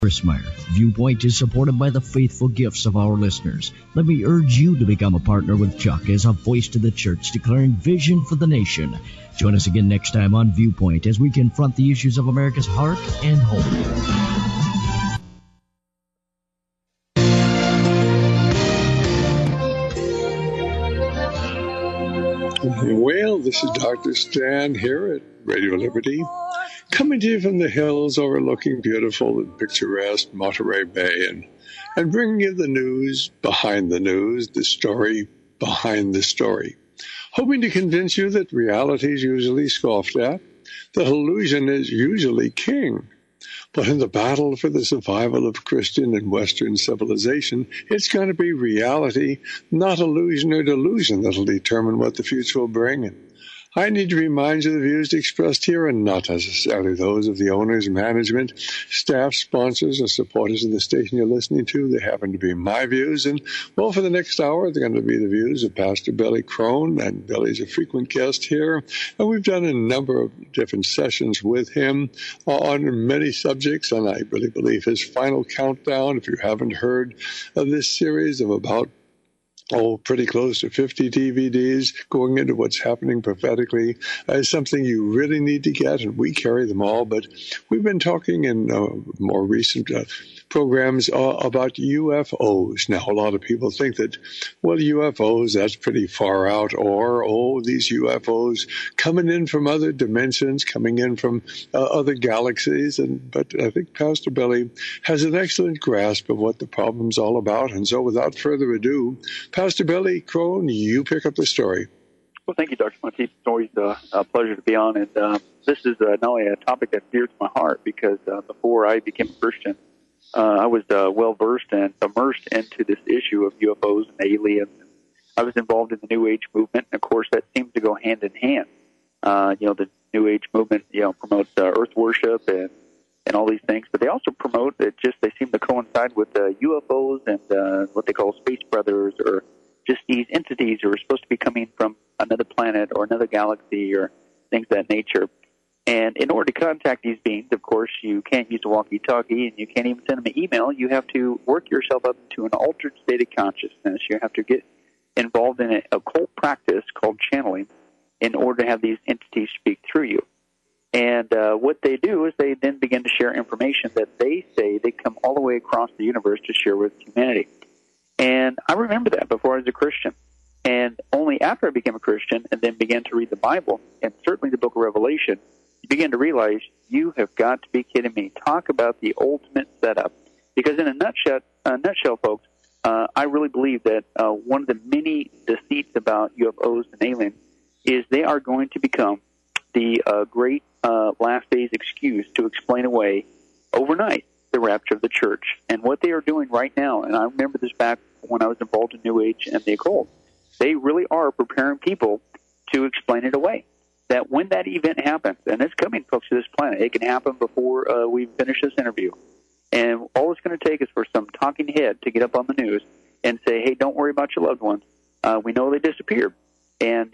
Chris Meyer. Viewpoint is supported by the faithful gifts of our listeners. Let me urge you to become a partner with Chuck as a voice to the church declaring vision for the nation. Join us again next time on Viewpoint as we confront the issues of America's heart and home. Well, this is Dr. Stan here at Radio Liberty, coming to you from the hills overlooking beautiful and picturesque Monterey Bay, and bringing you the news behind the news, the story behind the story, hoping to convince you that reality is usually scoffed at, that illusion is usually king. But in the battle for the survival of Christian and Western civilization, it's going to be reality, not illusion or delusion, that'll determine what the future will bring. And I need to remind you the views expressed here are not necessarily those of the owners, management, staff, sponsors, or supporters of the station you're listening to. They happen to be my views. And, well, for the next hour, they're going to be the views of Pastor Billy Crone. And Billy's a frequent guest here. And we've done a number of different sessions with him on many subjects. And I really believe his final countdown, if you haven't heard of this series of about pretty close to 50 DVDs going into what's happening prophetically is something you really need to get, and we carry them all. But we've been talking in more recent programs about UFOs. Now, a lot of people think that, well, UFOs, that's pretty far out, or, these UFOs coming in from other dimensions, coming in from other galaxies. But I think Pastor Billy has an excellent grasp of what the problem's all about. And so without further ado, Pastor Billy Crone, you pick up the story. Well, thank you, Dr. Monteith. It's always a pleasure to be on. And this is not only a topic that's dear to my heart, because before I became a Christian, I was well-versed and immersed into this issue of UFOs and aliens. I was involved in the New Age movement, and, of course, that seems to go hand in hand. The New Age movement, promotes Earth worship and all these things, but they also promote they seem to coincide with UFOs and what they call space brothers, or just these entities who are supposed to be coming from another planet or another galaxy or things of that nature. And in order to contact these beings, of course, you can't use a walkie-talkie, and you can't even send them an email. You have to work yourself up into an altered state of consciousness. You have to get involved in an occult practice called channeling in order to have these entities speak through you. And what they do is they then begin to share information that they say they come all the way across the universe to share with humanity. And I remember that before I was a Christian. And only after I became a Christian and then began to read the Bible, and certainly the book of Revelation, you begin to realize you have got to be kidding me. Talk about the ultimate setup. Because in a nutshell, folks, I really believe that one of the many deceits about UFOs and aliens is they are going to become the great last days excuse to explain away overnight the rapture of the church. And what they are doing right now, and I remember this back when I was involved in New Age and the occult, they really are preparing people to explain it away. That when that event happens, and it's coming, folks, to this planet, it can happen before we finish this interview. And all it's going to take is for some talking head to get up on the news and say, hey, don't worry about your loved ones. We know they disappeared. But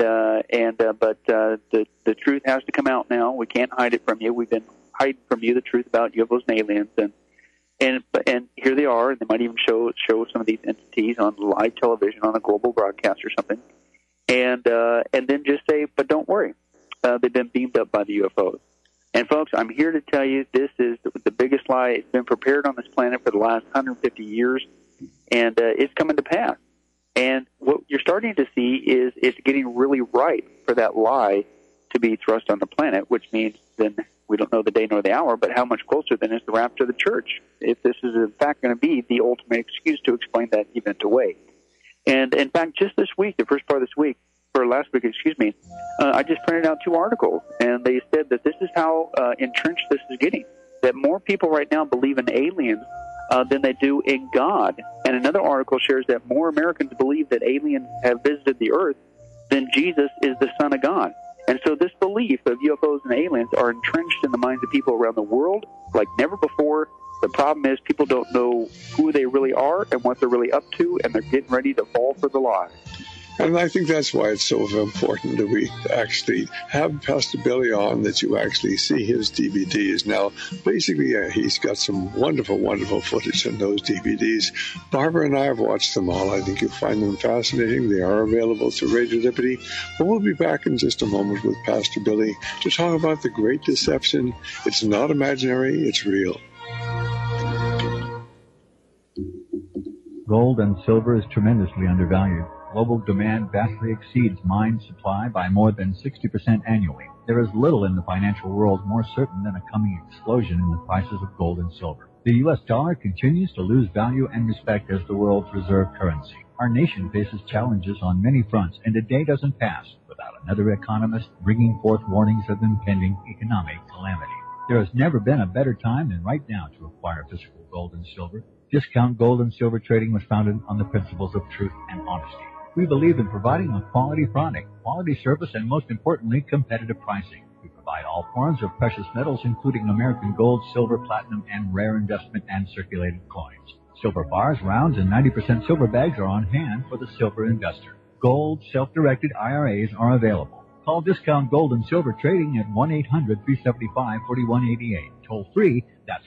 the truth has to come out now. We can't hide it from you. We've been hiding from you the truth about UFOs and aliens, and here they are. And they might even show some of these entities on live television on a global broadcast or something, and then just say, but don't worry, they've been beamed up by the UFOs. And folks, I'm here to tell you this is the biggest lie. It's been prepared on this planet for the last 150 years, and it's coming to pass. And what you're starting to see is it's getting really ripe for that lie to be thrust on the planet, which means then we don't know the day nor the hour, but how much closer then is the rapture of the church, if this is in fact going to be the ultimate excuse to explain that event away. And in fact, just this week, the first part of this week, or last week, I just printed out 2 articles, and they said that this is how entrenched this is getting, that more people right now believe in aliens than they do in God. And another article shares that more Americans believe that aliens have visited the earth than Jesus is the Son of God. And so this belief of UFOs and aliens are entrenched in the minds of people around the world like never before. The problem is people don't know who they really are and what they're really up to, and they're getting ready to fall for the lie. And I think that's why it's so important that we actually have Pastor Billy on, that you actually see his DVDs. Now, basically, he's got some wonderful, wonderful footage on those DVDs. Barbara and I have watched them all. I think you'll find them fascinating. They are available to Radio Liberty. But we'll be back in just a moment with Pastor Billy to talk about the Great Deception. It's not imaginary, it's real. Gold and silver is tremendously undervalued. Global demand vastly exceeds mine supply by more than 60% annually. There is little in the financial world more certain than a coming explosion in the prices of gold and silver. The U.S. dollar continues to lose value and respect as the world's reserve currency. Our nation faces challenges on many fronts, and a day doesn't pass without another economist bringing forth warnings of impending economic calamity. There has never been a better time than right now to acquire physical gold and silver. Discount Gold and Silver Trading was founded on the principles of truth and honesty. We believe in providing a quality product, quality service, and most importantly, competitive pricing. We provide all forms of precious metals, including American gold, silver, platinum, and rare investment and circulated coins. Silver bars, rounds, and 90% silver bags are on hand for the silver investor. Gold self-directed IRAs are available. Call Discount Gold and Silver Trading at 1-800-375-4188. Toll free, that's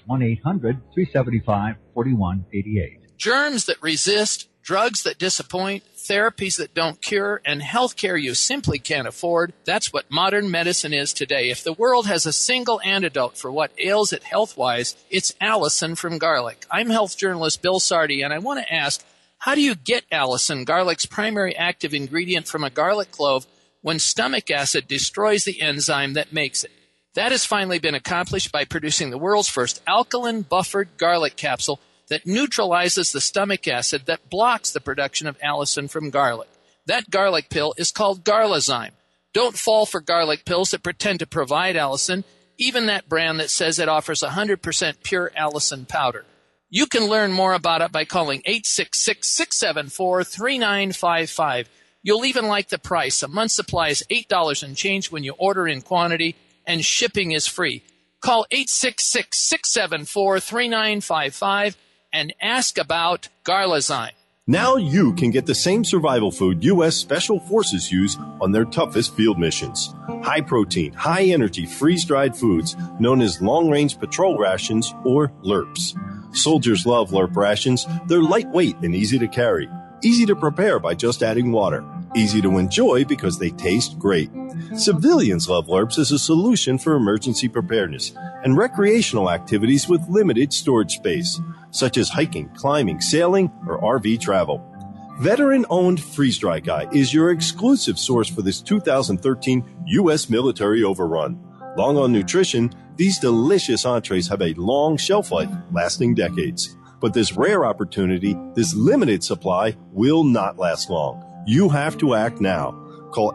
1-800-375-4188. Germs that resist, drugs that disappoint, therapies that don't cure, and health care you simply can't afford. That's what modern medicine is today. If the world has a single antidote for what ails it health-wise, it's Allison from garlic. I'm health journalist Bill Sardi, and I want to ask, how do you get Allison, garlic's primary active ingredient from a garlic clove, when stomach acid destroys the enzyme that makes it? That has finally been accomplished by producing the world's first alkaline buffered garlic capsule that neutralizes the stomach acid that blocks the production of allicin from garlic. That garlic pill is called Garlazyme. Don't fall for garlic pills that pretend to provide allicin, even that brand that says it offers 100% pure allicin powder. You can learn more about it by calling 866-674-3955. You'll even like the price. A month's supply is $8 and change when you order in quantity, and shipping is free. Call 866-674-3955 and ask about Garlazyme. Now you can get the same survival food U.S. Special Forces use on their toughest field missions. High-protein, high-energy, freeze-dried foods known as long-range patrol rations, or LRPs. Soldiers love LRP rations. They're lightweight and easy to carry. Easy to prepare by just adding water. Easy to enjoy because they taste great. Civilians love LRPs as a solution for emergency preparedness and recreational activities with limited storage space, such as hiking, climbing, sailing, or RV travel. Veteran-owned Freeze Dry Guy is your exclusive source for this 2013 U.S. military overrun. Long on nutrition, these delicious entrees have a long shelf life, lasting decades. But this rare opportunity, this limited supply, will not last long. You have to act now. Call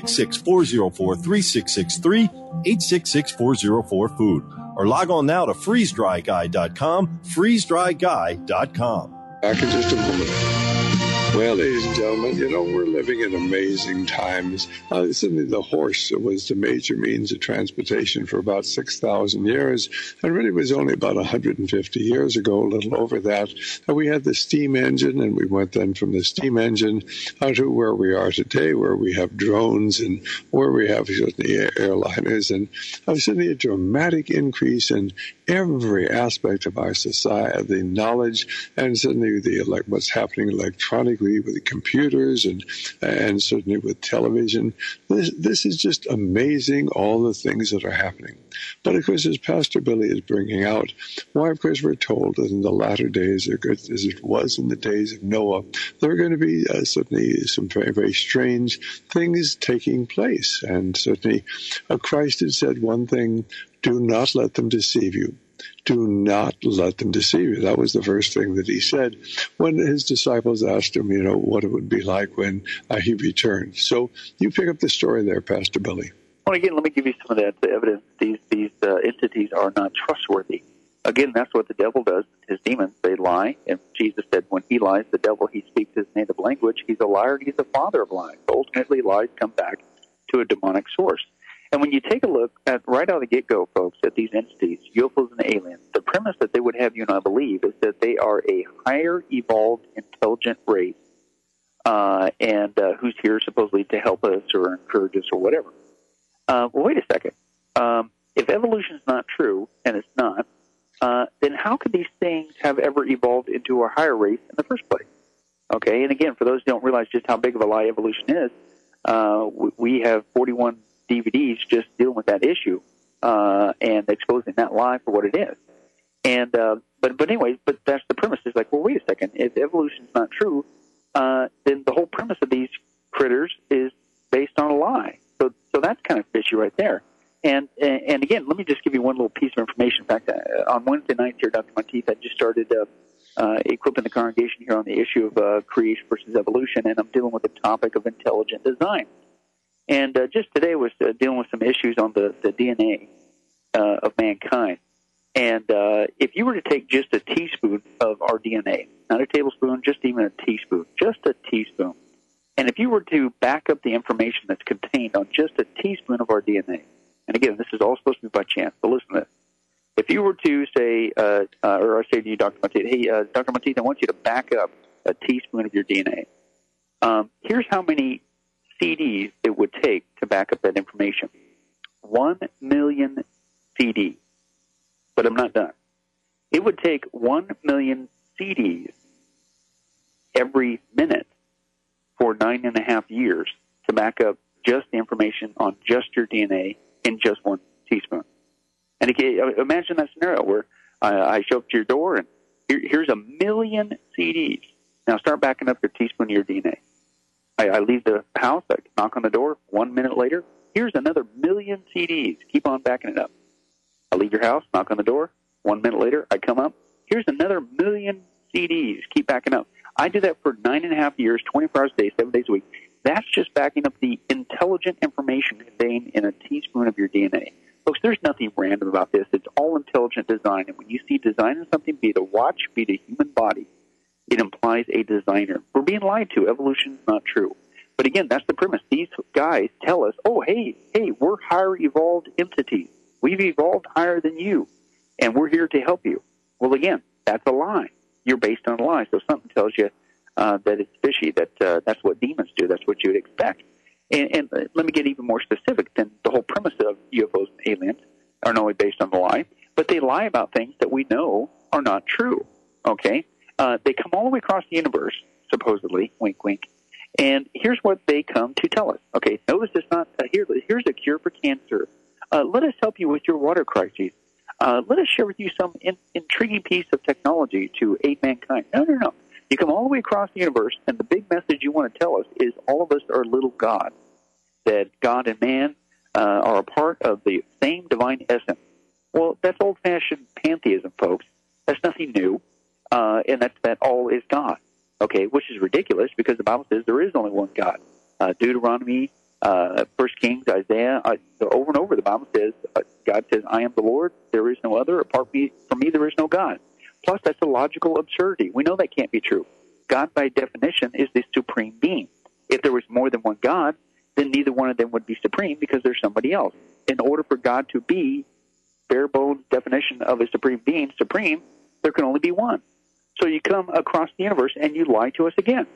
866-404-3663, 866-404-FOOD, or log on now to freezedryguy.com, freezedryguy.com. Back in just a moment. Well, ladies and gentlemen, we're living in amazing times. Certainly the horse was the major means of transportation for about 6,000 years, and really was only about 150 years ago, a little over that we had the steam engine, and we went then from the steam engine out to where we are today, where we have drones and where we have certainly airliners, and certainly a dramatic increase in every aspect of our society, the knowledge, and certainly what's happening electronically with the computers and certainly with television. This is just amazing, all the things that are happening. But of course, as Pastor Billy is bringing out, why, of course, we're told that in the latter days, as it was in the days of Noah, there are going to be certainly some very, very strange things taking place. And certainly Christ had said one thing: do not let them deceive you. Do not let them deceive you. That was the first thing that he said when his disciples asked him, what it would be like when he returned. So you pick up the story there, Pastor Billy. Well, again, let me give you some of that evidence. These entities are not trustworthy. Again, that's what the devil does. His demons, they lie. And Jesus said when he lies, the devil, he speaks his native language. He's a liar and he's the father of lies. Ultimately, lies come back to a demonic source. And when you take a look at right out of the get-go, folks, at these entities, UFOs and aliens, the premise that they would have you and I believe is that they are a higher evolved, intelligent race and who's here supposedly to help us or encourage us or whatever. Well, wait a second. If evolution is not true, and it's not, then how could these things have ever evolved into a higher race in the first place? Okay, and again, for those who don't realize just how big of a lie evolution is, we have 41 DVDs just dealing with that issue and exposing that lie for what it is. And but anyways, but that's the premise. Is like, well, wait a second. If evolution is not true, then the whole premise of these critters is based on a lie. So that's kind of fishy right there. And again, let me just give you one little piece of information. In fact, on Wednesday nights here, Dr. Monteith, I just started equipping the congregation here on the issue of creation versus evolution, and I'm dealing with the topic of intelligent design. And just today was dealing with some issues on the DNA of mankind. And if you were to take just a teaspoon of our DNA, not a tablespoon, just even a teaspoon, just a teaspoon, and if you were to back up the information that's contained on just a teaspoon of our DNA, and again, this is all supposed to be by chance, but listen to this. If you were to say, or I say to you, Dr. Monteith, hey, Dr. Monteith, I want you to back up a teaspoon of your DNA. Here's how many CDs it would take to back up that information. 1 million CDs. But I'm not done. It would take 1 million CDs every minute for 9.5 years to back up just the information on just your DNA in just one teaspoon. And again, imagine that scenario where I show up to your door and here's 1 million CDs. Now start backing up your teaspoon of your DNA. I leave the house, I knock on the door, 1 minute later, here's another 1 million CDs. Keep on backing it up. I leave your house, knock on the door, 1 minute later, I come up, here's another 1 million CDs. Keep backing up. I do that for 9.5 years, 24 hours a day, 7 days a week. That's just backing up the intelligent information contained in a teaspoon of your DNA. Folks, there's nothing random about this. It's all intelligent design. And when you see design in something, be it a watch, be it a human body, it implies a designer. We're being lied to. Evolution is not true. But again, that's the premise. These guys tell us, oh, hey, we're higher evolved entities. We've evolved higher than you, and we're here to help you. Well, again, that's a lie. You're based on a lie. So something tells you that it's fishy, that that's what demons do. That's what you would expect. And let me get even more specific. Then the whole premise of UFOs and aliens are not only based on the lie, but they lie about things that we know are not true. Okay? They come all the way across the universe, supposedly, wink, wink, and here's what they come to tell us. Okay, notice it's not, here's a cure for cancer. Let us help you with your water crises. Let us share with you some intriguing piece of technology to aid mankind. No. You come all the way across the universe, and the big message you want to tell us is all of us are little gods, that God and man are a part of the same divine essence. Well, that's old-fashioned pantheism, folks. That's nothing new, and that all is God, okay, which is ridiculous because the Bible says there is only one God. Deuteronomy, 1 Kings, Isaiah, over and over the Bible says, God says, I am the Lord, there is no other, apart from me there is no God. Plus, that's a logical absurdity. We know that can't be true. God, by definition, is the supreme being. If there was more than one God, then neither one of them would be supreme because there's somebody else. In order for God to be, bare bones definition of a supreme being, supreme, there can only be one. So you come across the universe and you lie to us again.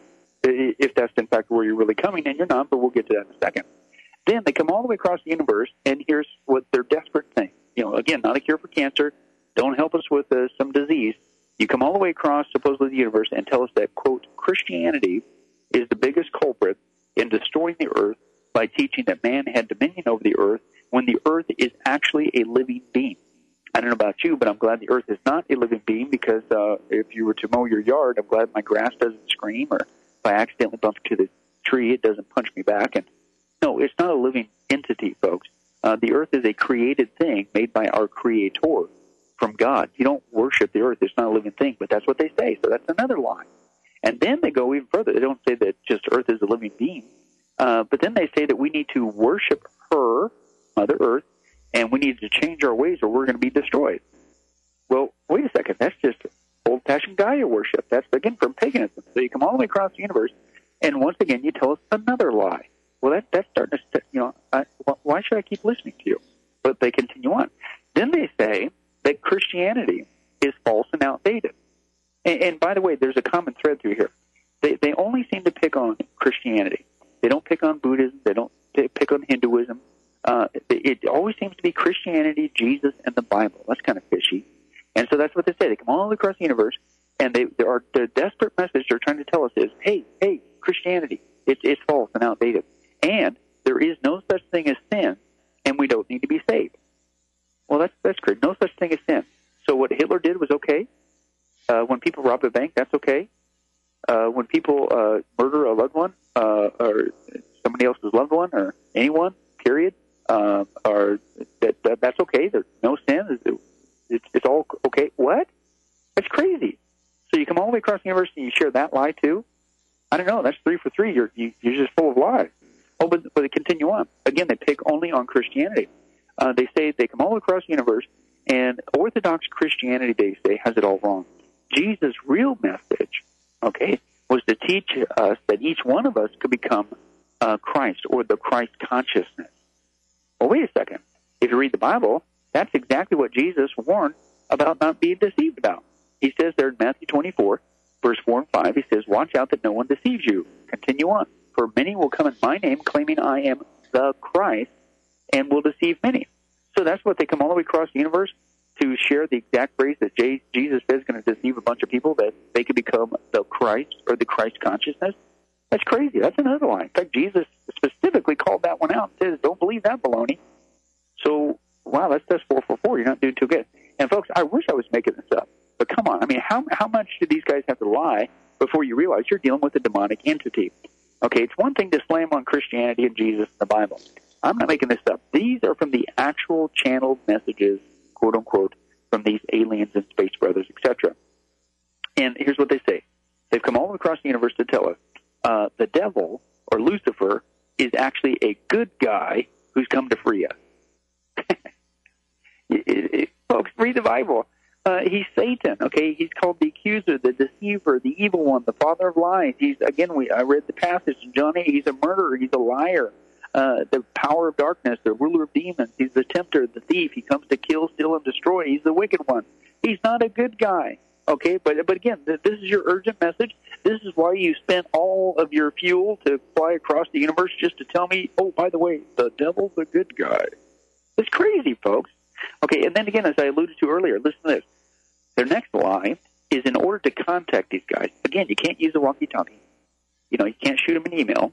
If that's, in fact, where you're really coming, and you're not, but we'll get to that in a second. Then they come all the way across the universe, and here's what their desperate thing. Again, not a cure for cancer. Don't help us with some disease. You come all the way across, supposedly, the universe and tell us that, quote, Christianity is the biggest culprit in destroying the earth by teaching that man had dominion over the earth when the earth is actually a living being. I don't know about you, but I'm glad the earth is not a living being because if you were to mow your yard, I'm glad my grass doesn't scream, or if I accidentally bump into the tree, it doesn't punch me back. And no, it's not a living entity, folks. The earth is a created thing made by our Creator from God. You don't worship the earth. It's not a living thing, but that's what they say. So that's another lie. And then they go even further. They don't say that just earth is a living being, but then they say that we need to worship her, Mother Earth, and we need to change our ways or we're going to be destroyed. Well, wait a second. That's just old-fashioned Gaia worship. That's, again, from paganism. So you come all the way across the universe, and once again you tell us another lie. Well, that's starting to, why should I keep listening to you? But they continue on. Then they say that Christianity is false and outdated. And by the way, there's a common thread through here. They only seem to pick on Christianity. They don't pick on Buddhism. They don't pick on Hinduism. It always seems to be Christianity, Jesus, and the Bible. That's kind of fishy. And so that's what they say. They come all the way across the universe, and the desperate message they're trying to tell us is, hey, Christianity, it's false and outdated. And there is no such thing as sin, and we don't need to be saved. Well, that's great. No such thing as sin. So what Hitler did was okay. When people rob a bank, that's okay. When people murder a loved one or somebody else's loved one or anyone, period, or that's okay. There's no sin. It's all okay. What? That's crazy. So you come all the way across the universe and you share that lie too? I don't know. That's 3 for 3. You're just full of lies. Oh, but they continue on. Again, they pick only on Christianity. They say they come all across the universe, and Orthodox Christianity, they say, has it all wrong. Jesus' real message, okay, was to teach us that each one of us could become Christ or the Christ consciousness. Well, wait a second. If you read the Bible, that's exactly what Jesus warned about not being deceived about. He says there in Matthew 24, verse 4 and 5, he says, watch out that no one deceives you. Continue on. For many will come in my name, claiming I am the Christ, and will deceive many. So that's what they come all the way across the universe to share the exact phrase that Jesus says is going to deceive a bunch of people, that they could become the Christ or the Christ consciousness. That's crazy. That's another lie. In fact, Jesus specifically called that one out and says, don't believe that baloney. So, wow, that's 4 for 4. You're not doing too good. And, folks, I wish I was making this up. But come on. I mean, how much do these guys have to lie before you realize you're dealing with a demonic entity? Okay, it's one thing to slam on Christianity and Jesus and the Bible. I'm not making this up. These are from the actual channeled messages, quote unquote, from these aliens and space brothers, etc. And here's what they say. They've come all the way across the universe to tell us the devil, or Lucifer, is actually a good guy who's come to free us. Folks, read the Bible. He's Satan, okay? He's called the accuser, the deceiver, the evil one, the father of lies. I read the passage in John 8. He's a murderer. He's a liar. The power of darkness, the ruler of demons. He's the tempter, the thief. He comes to kill, steal, and destroy. He's the wicked one. He's not a good guy, okay? But again, this is your urgent message. This is why you spent all of your fuel to fly across the universe just to tell me, oh, by the way, the devil's a good guy. It's crazy, folks. Okay, and then again, as I alluded to earlier, listen to this. Their next lie is in order to contact these guys. Again, you can't use a walkie-talkie. You can't shoot them an email.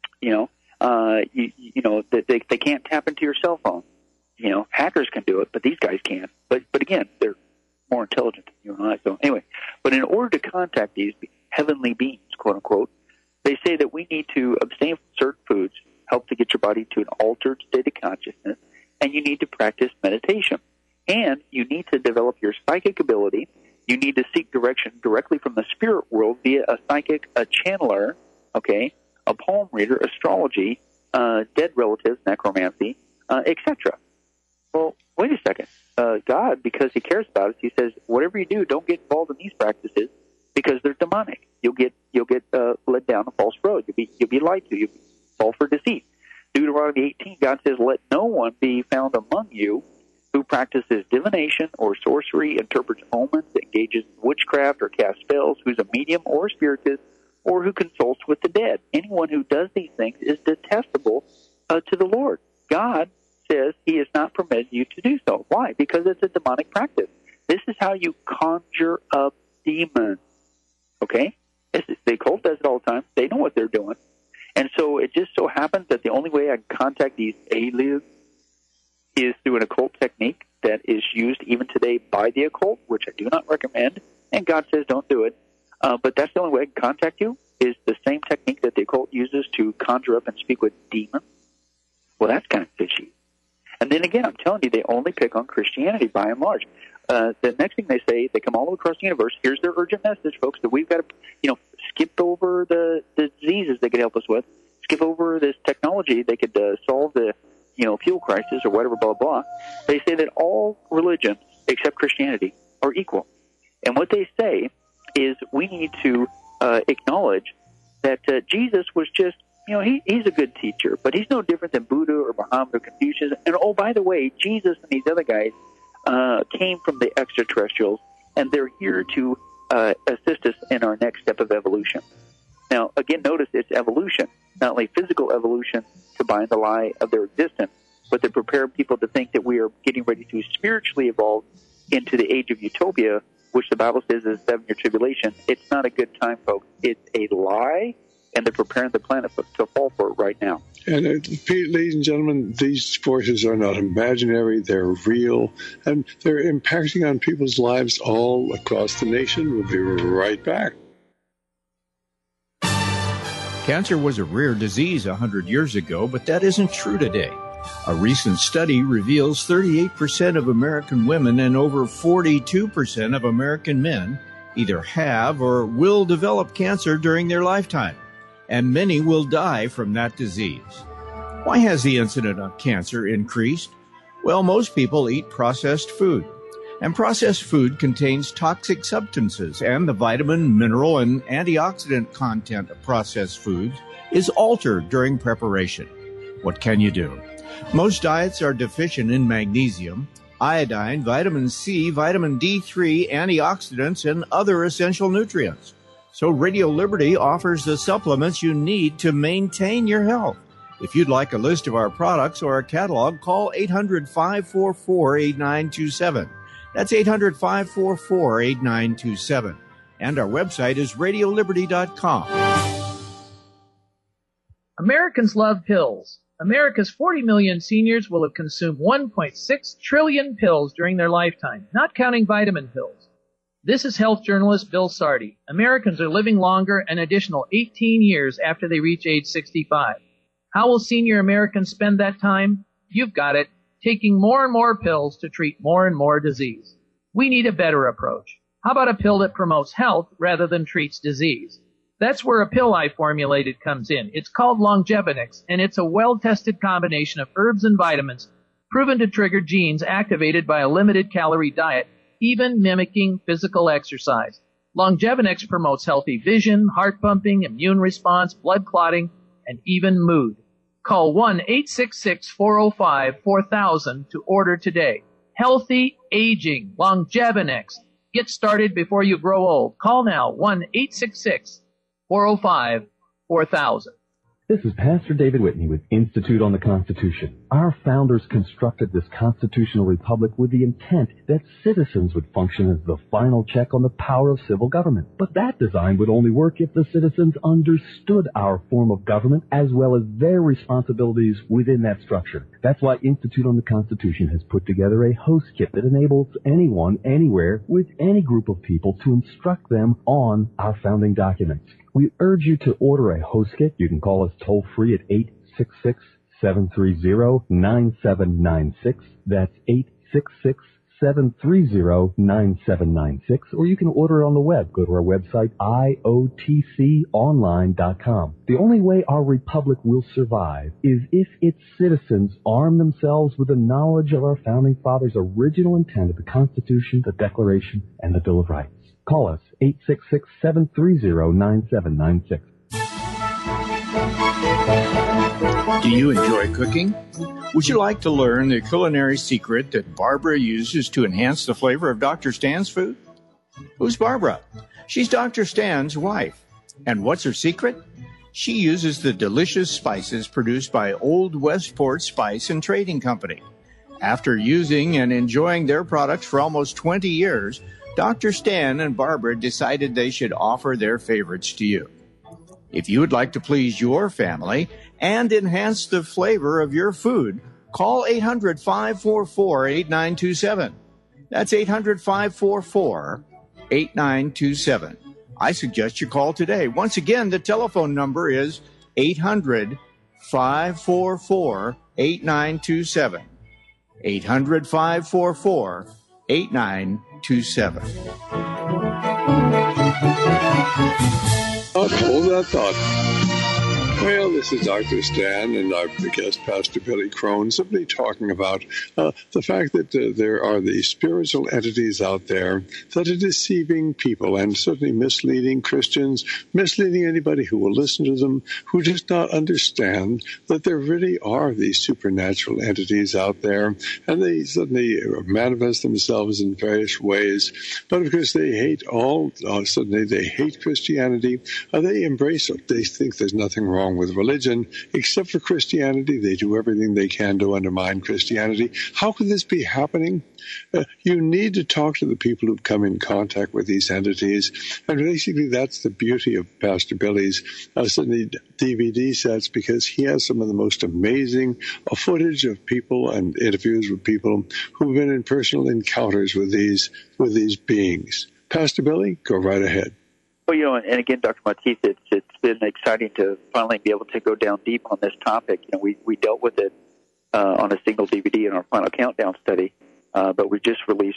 They can't tap into your cell phone. Hackers can do it, but these guys can't. But again, they're more intelligent than you and I. So anyway, but in order to contact these heavenly beings, quote unquote, they say that we need to abstain from certain foods, help to get your body to an altered state of consciousness, and you need to practice meditation. And you need to develop your psychic ability. You need to seek direction directly from the spirit world via a psychic, a channeler, okay, a palm reader, astrology, dead relatives, necromancy, etc. Well, wait a second. God, because he cares about us, he says, whatever you do, don't get involved in these practices because they're demonic. You'll get led down a false road. You'll be lied to. You'll fall for deceit. Deuteronomy 18, God says, let no one be found among you who practices divination or sorcery, interprets omens, engages in witchcraft or casts spells, who's a medium or a spiritist, or who consults with the dead. Anyone who does these things is detestable to the Lord. God says he has not permitted you to do so. Why? Because it's a demonic practice. This is how you conjure up demons. Okay? The occult does it all the time. They know what they're doing. And so it just so happens that the only way I can contact these aliens is through an occult technique that is used even today by the occult, which I do not recommend, and God says don't do it. But that's the only way I can contact you, is the same technique that the occult uses to conjure up and speak with demons. Well, that's kind of fishy. And then again, I'm telling you, they only pick on Christianity by and large. The next thing they say, they come all the way across the universe. Here's their urgent message, folks, that we've got to, skip over the diseases they could help us with, skip over this technology they could solve the fuel crisis or whatever, blah, blah. They say that all religions, except Christianity, are equal. And what they say is we need to acknowledge that Jesus was just, he's a good teacher, but he's no different than Buddha or Muhammad or Confucius. And, oh, by the way, Jesus and these other guys came from the extraterrestrials, and they're here to assist us in our next step of evolution. again, notice it's evolution, not only physical evolution to bind the lie of their existence, but to prepare people to think that we are getting ready to spiritually evolve into the age of utopia, which the Bible says is 7-year tribulation. It's not a good time, folks. It's a lie, and they're preparing the planet to fall for it right now. And ladies and gentlemen, these forces are not imaginary, they're real, and they're impacting on people's lives all across the nation. We'll be right back. Cancer was a rare disease 100 years ago, but that isn't true today. A recent study reveals 38% of American women and over 42% of American men either have or will develop cancer during their lifetime, and many will die from that disease. Why has the incidence of cancer increased? Well, most people eat processed food, and processed food contains toxic substances, and the vitamin, mineral, and antioxidant content of processed foods is altered during preparation. What can you do? Most diets are deficient in magnesium, iodine, vitamin C, vitamin D3, antioxidants, and other essential nutrients. So Radio Liberty offers the supplements you need to maintain your health. If you'd like a list of our products or a catalog, call 800-544-8927. That's 800-544-8927. And our website is radioliberty.com. Americans love pills. America's 40 million seniors will have consumed 1.6 trillion pills during their lifetime, not counting vitamin pills. This is health journalist Bill Sardi. Americans are living longer an additional 18 years after they reach age 65. How will senior Americans spend that time? You've got it, taking more and more pills to treat more and more disease. We need a better approach. How about a pill that promotes health rather than treats disease? That's where a pill I formulated comes in. It's called Longevinix, and it's a well-tested combination of herbs and vitamins proven to trigger genes activated by a limited-calorie diet, even mimicking physical exercise. Longevinix promotes healthy vision, heart pumping, immune response, blood clotting, and even mood. Call 1-866-405-4000 to order today. Healthy aging, Longevinix. Get started before you grow old. Call now, 1-866-405-4000. This is Pastor David Whitney with Institute on the Constitution. Our founders constructed this constitutional republic with the intent that citizens would function as the final check on the power of civil government. But that design would only work if the citizens understood our form of government as well as their responsibilities within that structure. That's why Institute on the Constitution has put together a host kit that enables anyone, anywhere, with any group of people to instruct them on our founding documents. We urge you to order a host kit. You can call us toll-free at 866-730-9796. That's 866-730-9796. Or you can order it on the web. Go to our website, iotconline.com. The only way our republic will survive is if its citizens arm themselves with the knowledge of our founding fathers' original intent of the Constitution, the Declaration, and the Bill of Rights. Call us, 866-730-9796. Do you enjoy cooking? Would you like to learn the culinary secret that Barbara uses to enhance the flavor of Dr. Stan's food? Who's Barbara? She's Dr. Stan's wife. And what's her secret? She uses the delicious spices produced by Old Westport Spice and Trading Company. After using and enjoying their products for almost 20 years, Dr. Stan and Barbara decided they should offer their favorites to you. If you would like to please your family and enhance the flavor of your food, call 800-544-8927. That's 800-544-8927. I suggest you call today. Once again, the telephone number is 800-544-8927. 800-544-8927. Hold that thought. Well, this is Dr. Stan and our guest, Pastor Billy Crone, simply talking about the fact that there are these spiritual entities out there that are deceiving people and certainly misleading Christians, misleading anybody who will listen to them, who does not understand that there really are these supernatural entities out there, and they suddenly manifest themselves in various ways. But of course, they hate suddenly they hate Christianity. They embrace it. They think there's nothing wrong with religion, except for Christianity. They do everything they can to undermine Christianity. How could this be happening? You need to talk to the people who've come in contact with these entities, and basically that's the beauty of Pastor Billy's DVD sets, because he has some of the most amazing footage of people and interviews with people who've been in personal encounters with these beings. Pastor Billy, go right ahead. Well, and again, Dr. Matisse, it's been exciting to finally be able to go down deep on this topic. We dealt with it on a single DVD in our Final Countdown study, but we just released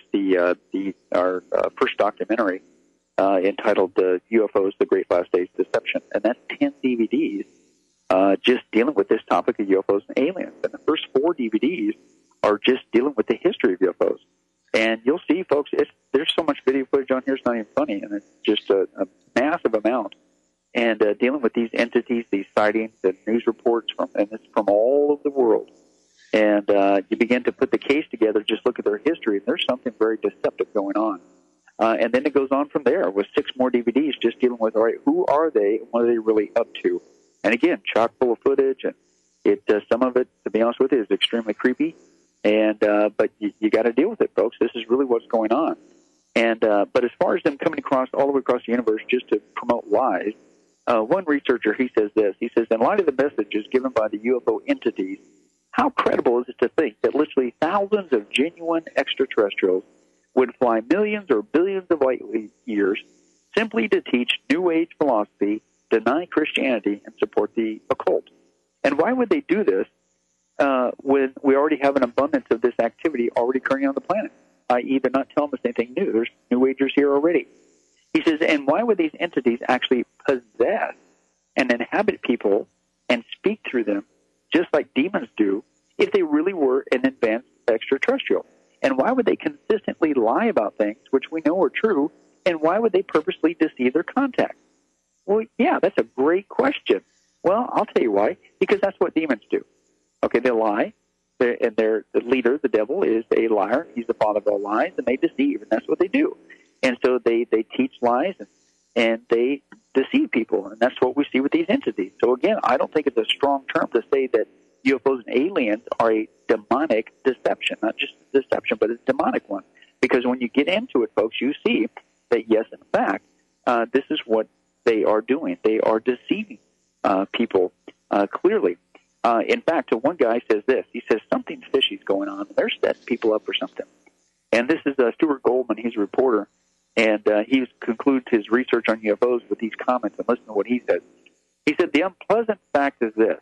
our first documentary entitled UFOs, The Great Last Days Deception, and that's 10 DVDs just dealing with this topic of UFOs and aliens. And the first 4 DVDs are just dealing with the history of UFOs. And you'll see, folks, there's so much video footage on here, it's not even funny, and it's just a massive amount. And dealing with these entities, these sightings, and news reports from all over the world. And you begin to put the case together, just look at their history, and there's something very deceptive going on. And then it goes on from there with 6 more DVDs just dealing with, all right, who are they and what are they really up to? And again, chock full of footage, and some of it, to be honest with you, is extremely creepy. And but you got to deal with it, folks. This is really what's going on. And but as far as them coming across all the way across the universe just to promote lies, one researcher, he says this. He says, in light of the messages given by the UFO entities, how credible is it to think that literally thousands of genuine extraterrestrials would fly millions or billions of light years simply to teach New Age philosophy, deny Christianity, and support the occult? And why would they do this when we already have an abundance of this activity already occurring on the planet, i.e. they're not telling us anything new. There's New Agers here already. He says, and why would these entities actually possess and inhabit people and speak through them just like demons do if they really were an advanced extraterrestrial? And why would they consistently lie about things which we know are true, and why would they purposely deceive their contacts? Well, yeah, that's a great question. Well, I'll tell you why. Because that's what demons do. Okay, they lie, and their leader, the devil, is a liar. He's the father of all lies, and they deceive, and that's what they do. And so they teach lies, and they deceive people, and that's what we see with these entities. So again, I don't think it's a strong term to say that UFOs and aliens are a demonic deception, not just a deception, but it's a demonic one. Because when you get into it, folks, you see that, yes, in fact, this is what they are doing. They are deceiving people clearly. In fact, one guy says this. He says, something fishy's going on. They're setting people up for something. And this is Stuart Goldman. He's a reporter. And he concludes his research on UFOs with these comments. And listen to what he says. He said, the unpleasant fact is this.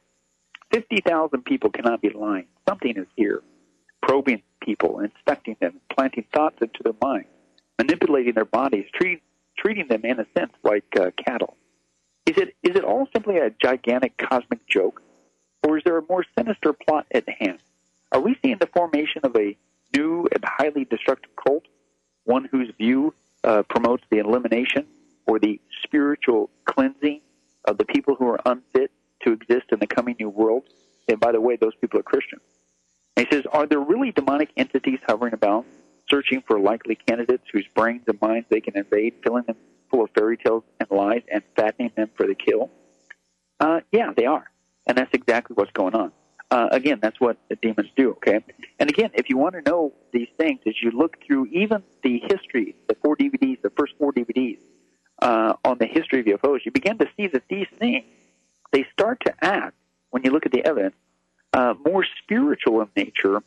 50,000 people cannot be lying. Something is here, probing people, inspecting them, planting thoughts into their minds, manipulating their bodies, treating them, in a sense, like cattle. He said, is it all simply a gigantic cosmic joke? Or is there a more sinister plot at hand? Are we seeing the formation of a new and highly destructive cult, one whose view promotes the elimination or the spiritual cleansing of the people who are unfit to exist in the coming new world? And by the way, those people are Christians. And he says, are there really demonic entities hovering about, searching for likely candidates whose brains and minds they can invade, filling them full of fairy tales and lies, and fattening them for the kill? Yeah, they are. And that's exactly what's going on. Again, that's what the demons do, okay? And again, if you want to know these things, as you look through even the history, the 4 DVDs, the first 4 DVDs on the history of UFOs, you begin to see that these things, they start to act, when you look at the evidence, more spiritual in nature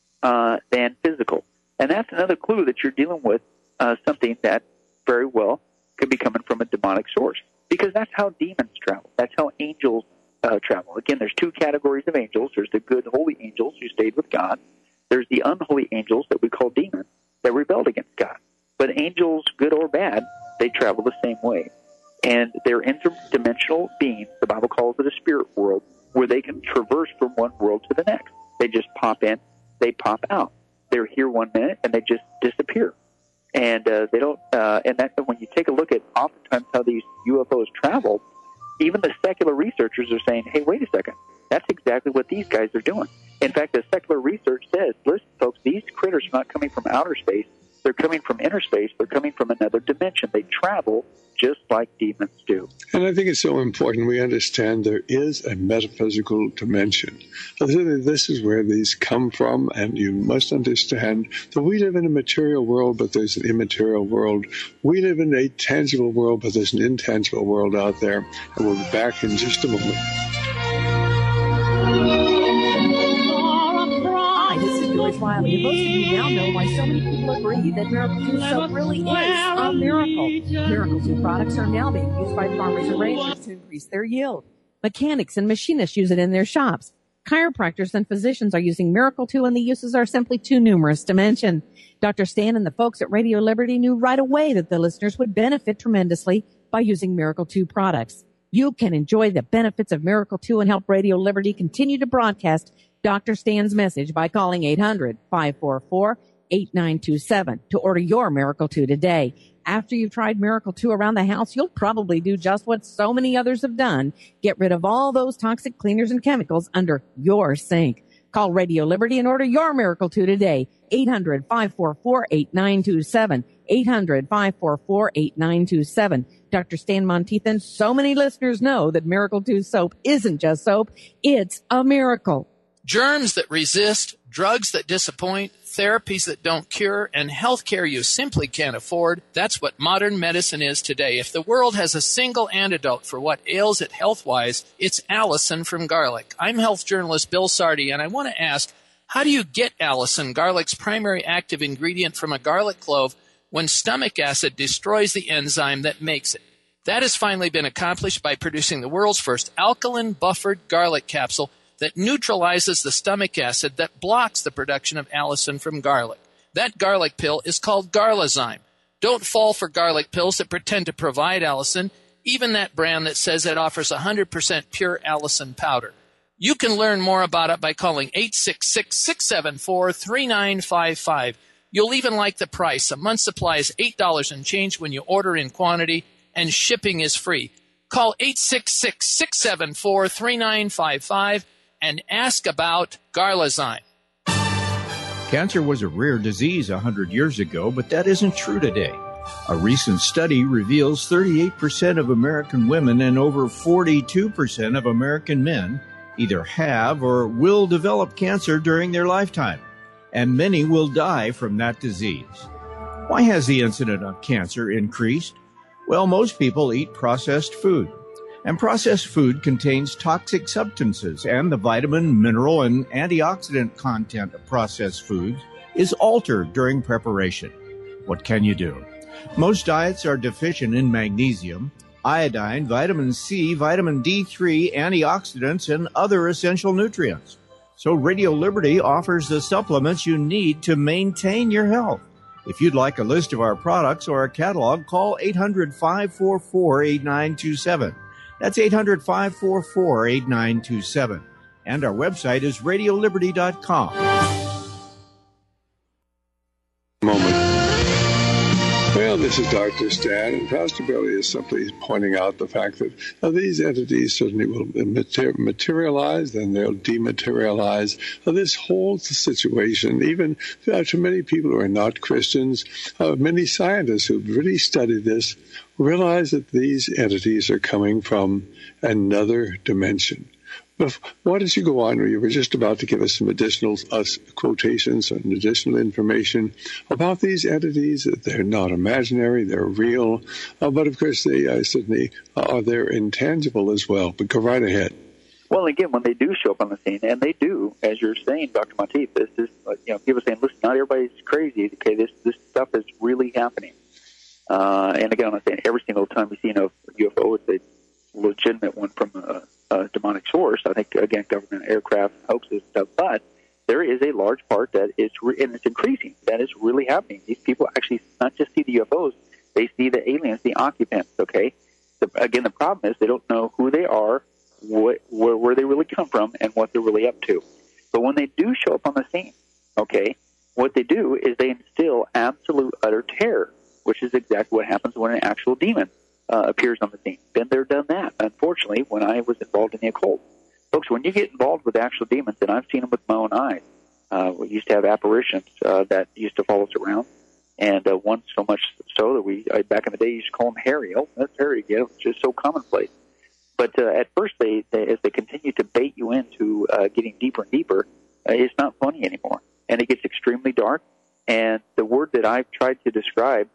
than physical. And that's another clue that you're dealing with something that very well could be coming from a demonic source. Because that's how demons travel. That's how angels travel. Again, there's 2 categories of angels. There's the good, holy angels who stayed with God. There's the unholy angels that we call demons that rebelled against God. But angels, good or bad, they travel the same way. And they're interdimensional beings. The Bible calls it a spirit world, where they can traverse from one world to the next. They just pop in, they pop out. They're here 1 minute and they just disappear. And they don't. And that when you take a look at oftentimes how these UFOs travel, even the secular researchers are saying, "Hey, wait a second, that's exactly what these guys are doing." In fact, the secular research says, "Listen, folks, these critters are not coming from outer space. They're coming from inner space. They're coming from another dimension. They travel just like demons do." And I think it's so important we understand there is a metaphysical dimension. This is where these come from, and you must understand that we live in a material world, but there's an immaterial world. We live in a tangible world, but there's an intangible world out there. And we'll be back in just a moment. Joyce Wiley, and most of you now know why so many people agree that Miracle 2 soap really is a miracle. Miracle 2 products are now being used by farmers and ranchers to increase their yield. Mechanics and machinists use it in their shops. Chiropractors and physicians are using Miracle 2, and the uses are simply too numerous to mention. Dr. Stan and the folks at Radio Liberty knew right away that the listeners would benefit tremendously by using Miracle 2 products. You can enjoy the benefits of Miracle 2 and help Radio Liberty continue to broadcast Dr. Stan's message by calling 800-544-8927 to order your Miracle 2 today. After you've tried Miracle 2 around the house, you'll probably do just what so many others have done. Get rid of all those toxic cleaners and chemicals under your sink. Call Radio Liberty and order your Miracle 2 today. 800-544-8927. 800-544-8927. Dr. Stan Monteith and so many listeners know that Miracle 2 soap isn't just soap. It's a miracle. Germs that resist, drugs that disappoint, therapies that don't cure, and healthcare you simply can't afford. That's what modern medicine is today. If the world has a single antidote for what ails it health-wise, it's allicin from garlic. I'm health journalist Bill Sardi, and I want to ask, how do you get allicin, garlic's primary active ingredient, from a garlic clove when stomach acid destroys the enzyme that makes it? That has finally been accomplished by producing the world's first alkaline buffered garlic capsule that neutralizes the stomach acid that blocks the production of allicin from garlic. That garlic pill is called Garlazyme. Don't fall for garlic pills that pretend to provide allicin, even that brand that says it offers 100% pure allicin powder. You can learn more about it by calling 866-674-3955. You'll even like the price. A month's supply is $8 and change when you order in quantity, and shipping is free. Call 866-674-3955 and ask about Garlazyme. Cancer was a rare disease 100 years ago, but that isn't true today. A recent study reveals 38% of American women and over 42% of American men either have or will develop cancer during their lifetime, and many will die from that disease. Why has the incidence of cancer increased? Well, most people eat processed food. And processed food contains toxic substances, and the vitamin, mineral, and antioxidant content of processed foods is altered during preparation. What can you do? Most diets are deficient in magnesium, iodine, vitamin C, vitamin D3, antioxidants, and other essential nutrients. So Radio Liberty offers the supplements you need to maintain your health. If you'd like a list of our products or a catalog, call 800-544-8927. That's 800-544-8927. And our website is radioliberty.com. Well, this is Dr. Stan, and Pastor Billy is simply pointing out the fact that these entities certainly will materialize, then they'll dematerialize. This whole situation, even to many people who are not Christians, many scientists who've really studied this, realize that these entities are coming from another dimension. But why don't you go on? You were just about to give us some additional quotations and additional information about these entities. They're not imaginary, they're real. But of course, they certainly they're intangible as well. But go right ahead. Well, again, when they do show up on the scene, and they do, as you're saying, Dr. Monteith, this is, people saying, listen, not everybody's crazy. Okay, this stuff is really happening. And again, I'm not saying every single time we see a UFO, it's a legitimate one from a demonic source. I think, again, government aircraft, hoaxes, and stuff. But there is a large part that is, and it's increasing, that is really happening. These people actually not just see the UFOs, they see the aliens, the occupants, okay? Again, the problem is they don't know who they are, where they really come from, and what they're really up to. But when they do show up on the scene, okay, what they do is they instill absolute utter terror, which is exactly what happens when an actual demon appears on the scene. Been there, done that, unfortunately, when I was involved in the occult. Folks, when you get involved with actual demons, and I've seen them with my own eyes, we used to have apparitions that used to follow us around, and one so much so that back in the day, used to call him Harry. Oh, that's Harry again. It was just so commonplace. But at first, as they continue to bait you into getting deeper and deeper, it's not funny anymore. And it gets extremely dark. And the word that I've tried to describe,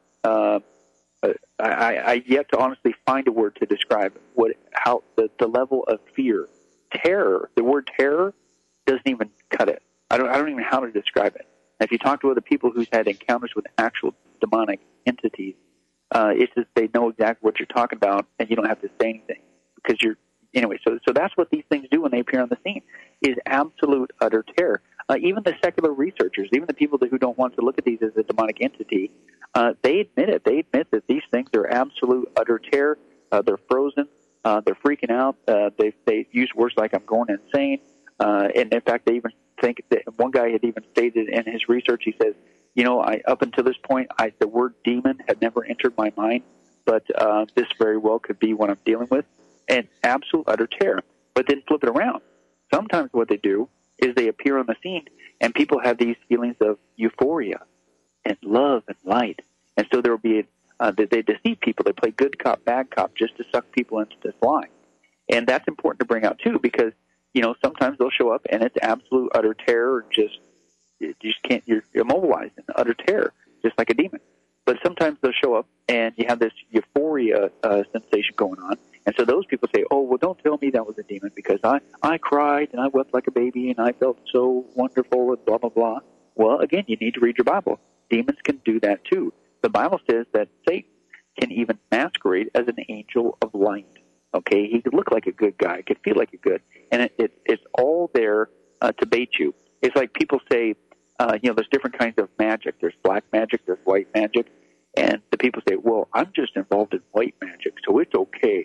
I yet to honestly find a word to describe how the level of fear, terror. The word terror doesn't even cut it. I don't even know how to describe it. And if you talk to other people who's had encounters with actual demonic entities, it's just they know exactly what you're talking about, and you don't have to say anything because you're anyway. So that's what these things do when they appear on the scene is absolute utter terror. Even the secular researchers, even the people who don't want to look at these as a demonic entity, they admit it. They admit that these things are absolute utter terror. They're frozen. They're freaking out. They use words like "I'm going insane," and in fact, they even think that one guy had even stated in his research. He says, up until this point, the word demon had never entered my mind, but this very well could be what I'm dealing with, and absolute utter terror. But then flip it around. Sometimes what they do is they appear on the scene, and people have these feelings of euphoria and love and light, and so there will be they deceive people. They play good cop, bad cop, just to suck people into this lie, and that's important to bring out too, because sometimes they'll show up and it's absolute utter terror, you just can't. You're immobilized in utter terror, just like a demon. But sometimes they'll show up and you have this euphoria sensation going on, and so those people say, "Oh, well, don't tell me that was a demon because I cried and I wept like a baby and I felt so wonderful and blah blah blah." Well, again, you need to read your Bible. Demons can do that too. The Bible says that Satan can even masquerade as an angel of light. Okay, he could look like a good guy, could feel like a good, and it's all there to bait you. It's like people say, there's different kinds of magic. There's black magic, there's white magic, and the people say, well, I'm just involved in white magic, so it's okay.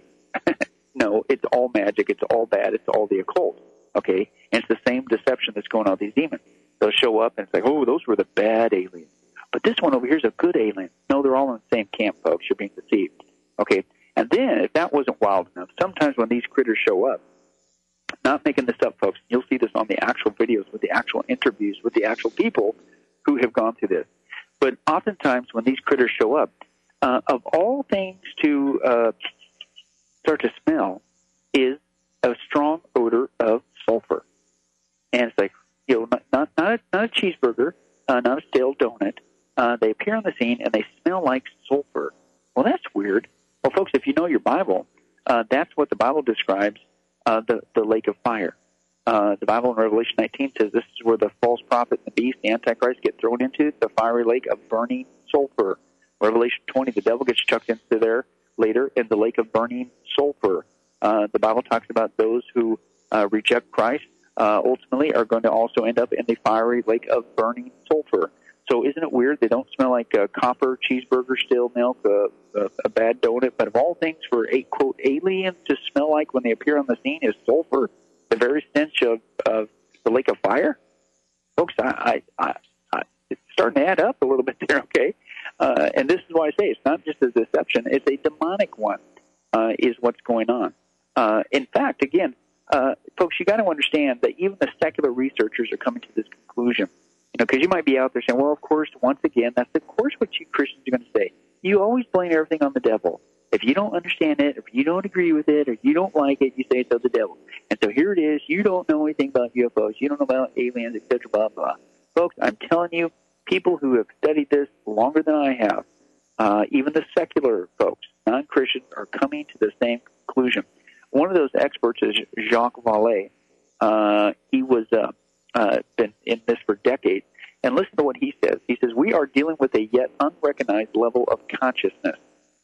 No, it's all magic, it's all bad, it's all the occult, okay? And it's the same deception that's going on with these demons. They'll show up and it's like, oh, those were the bad aliens. But this one over here is a good alien. No, they're all in the same camp, folks. You're being deceived, okay? And then, if that wasn't wild enough, sometimes when these critters show up, not making this up, folks, you'll see this on the actual videos with the actual interviews with the actual people who have gone through this. But oftentimes when these critters show up, of all things to start to smell is a strong odor of sulfur. And it's like, not a cheeseburger, not a stale donut. They appear on the scene and they smell like sulfur. Well, that's weird. Well, folks, if you know your Bible, that's what the Bible describes the lake of fire. The Bible in Revelation 19 says this is where the false prophet and the beast, the Antichrist, get thrown into, the fiery lake of burning sulfur. Revelation 20, the devil gets chucked into there later in the lake of burning sulfur. The Bible talks about those who reject Christ ultimately are going to also end up in the fiery lake of burning sulfur. So isn't it weird? They don't smell like a copper, cheeseburger, stale milk, a bad donut. But of all things for, quote, aliens to smell like when they appear on the scene is sulfur, the very stench of the lake of fire? Folks, it's starting to add up a little bit there, okay? And this is why I say it's not just a deception. It's a demonic one is what's going on. In fact, again, folks, you got to understand that even the secular researchers are coming to this conclusion. Because you might be out there saying, well, of course, once again, that's of course what you Christians are going to say. You always blame everything on the devil. If you don't understand it, if you don't agree with it, or you don't like it, you say it's of the devil. And so here it is. You don't know anything about UFOs. You don't know about aliens, etc., blah, blah. Folks, I'm telling you, people who have studied this longer than I have, even the secular folks, non-Christians, are coming to the same conclusion. One of those experts is Jacques Vallée. He was been in this for decades. And listen to what he says. He says, we are dealing with a yet unrecognized level of consciousness.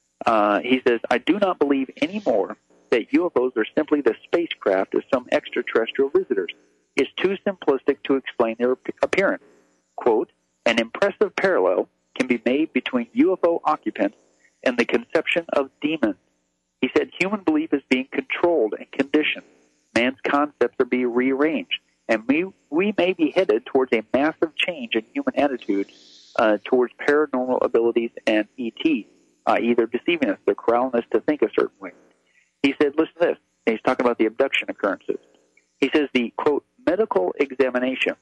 He says, I do not believe anymore that UFOs are simply the spacecraft of some extraterrestrial visitors. It's too simplistic to explain their appearance. Quote, an impressive parallel can be made between UFO occupants and the conception of demons. He said human belief is being controlled and conditioned. Man's concepts are being rearranged. And we may be headed towards a massive change in human attitude towards paranormal abilities and ETs, either deceiving us, they're corralling us to think a certain way. He said, listen to this. And he's talking about the abduction occurrences. He says the, quote, medical examination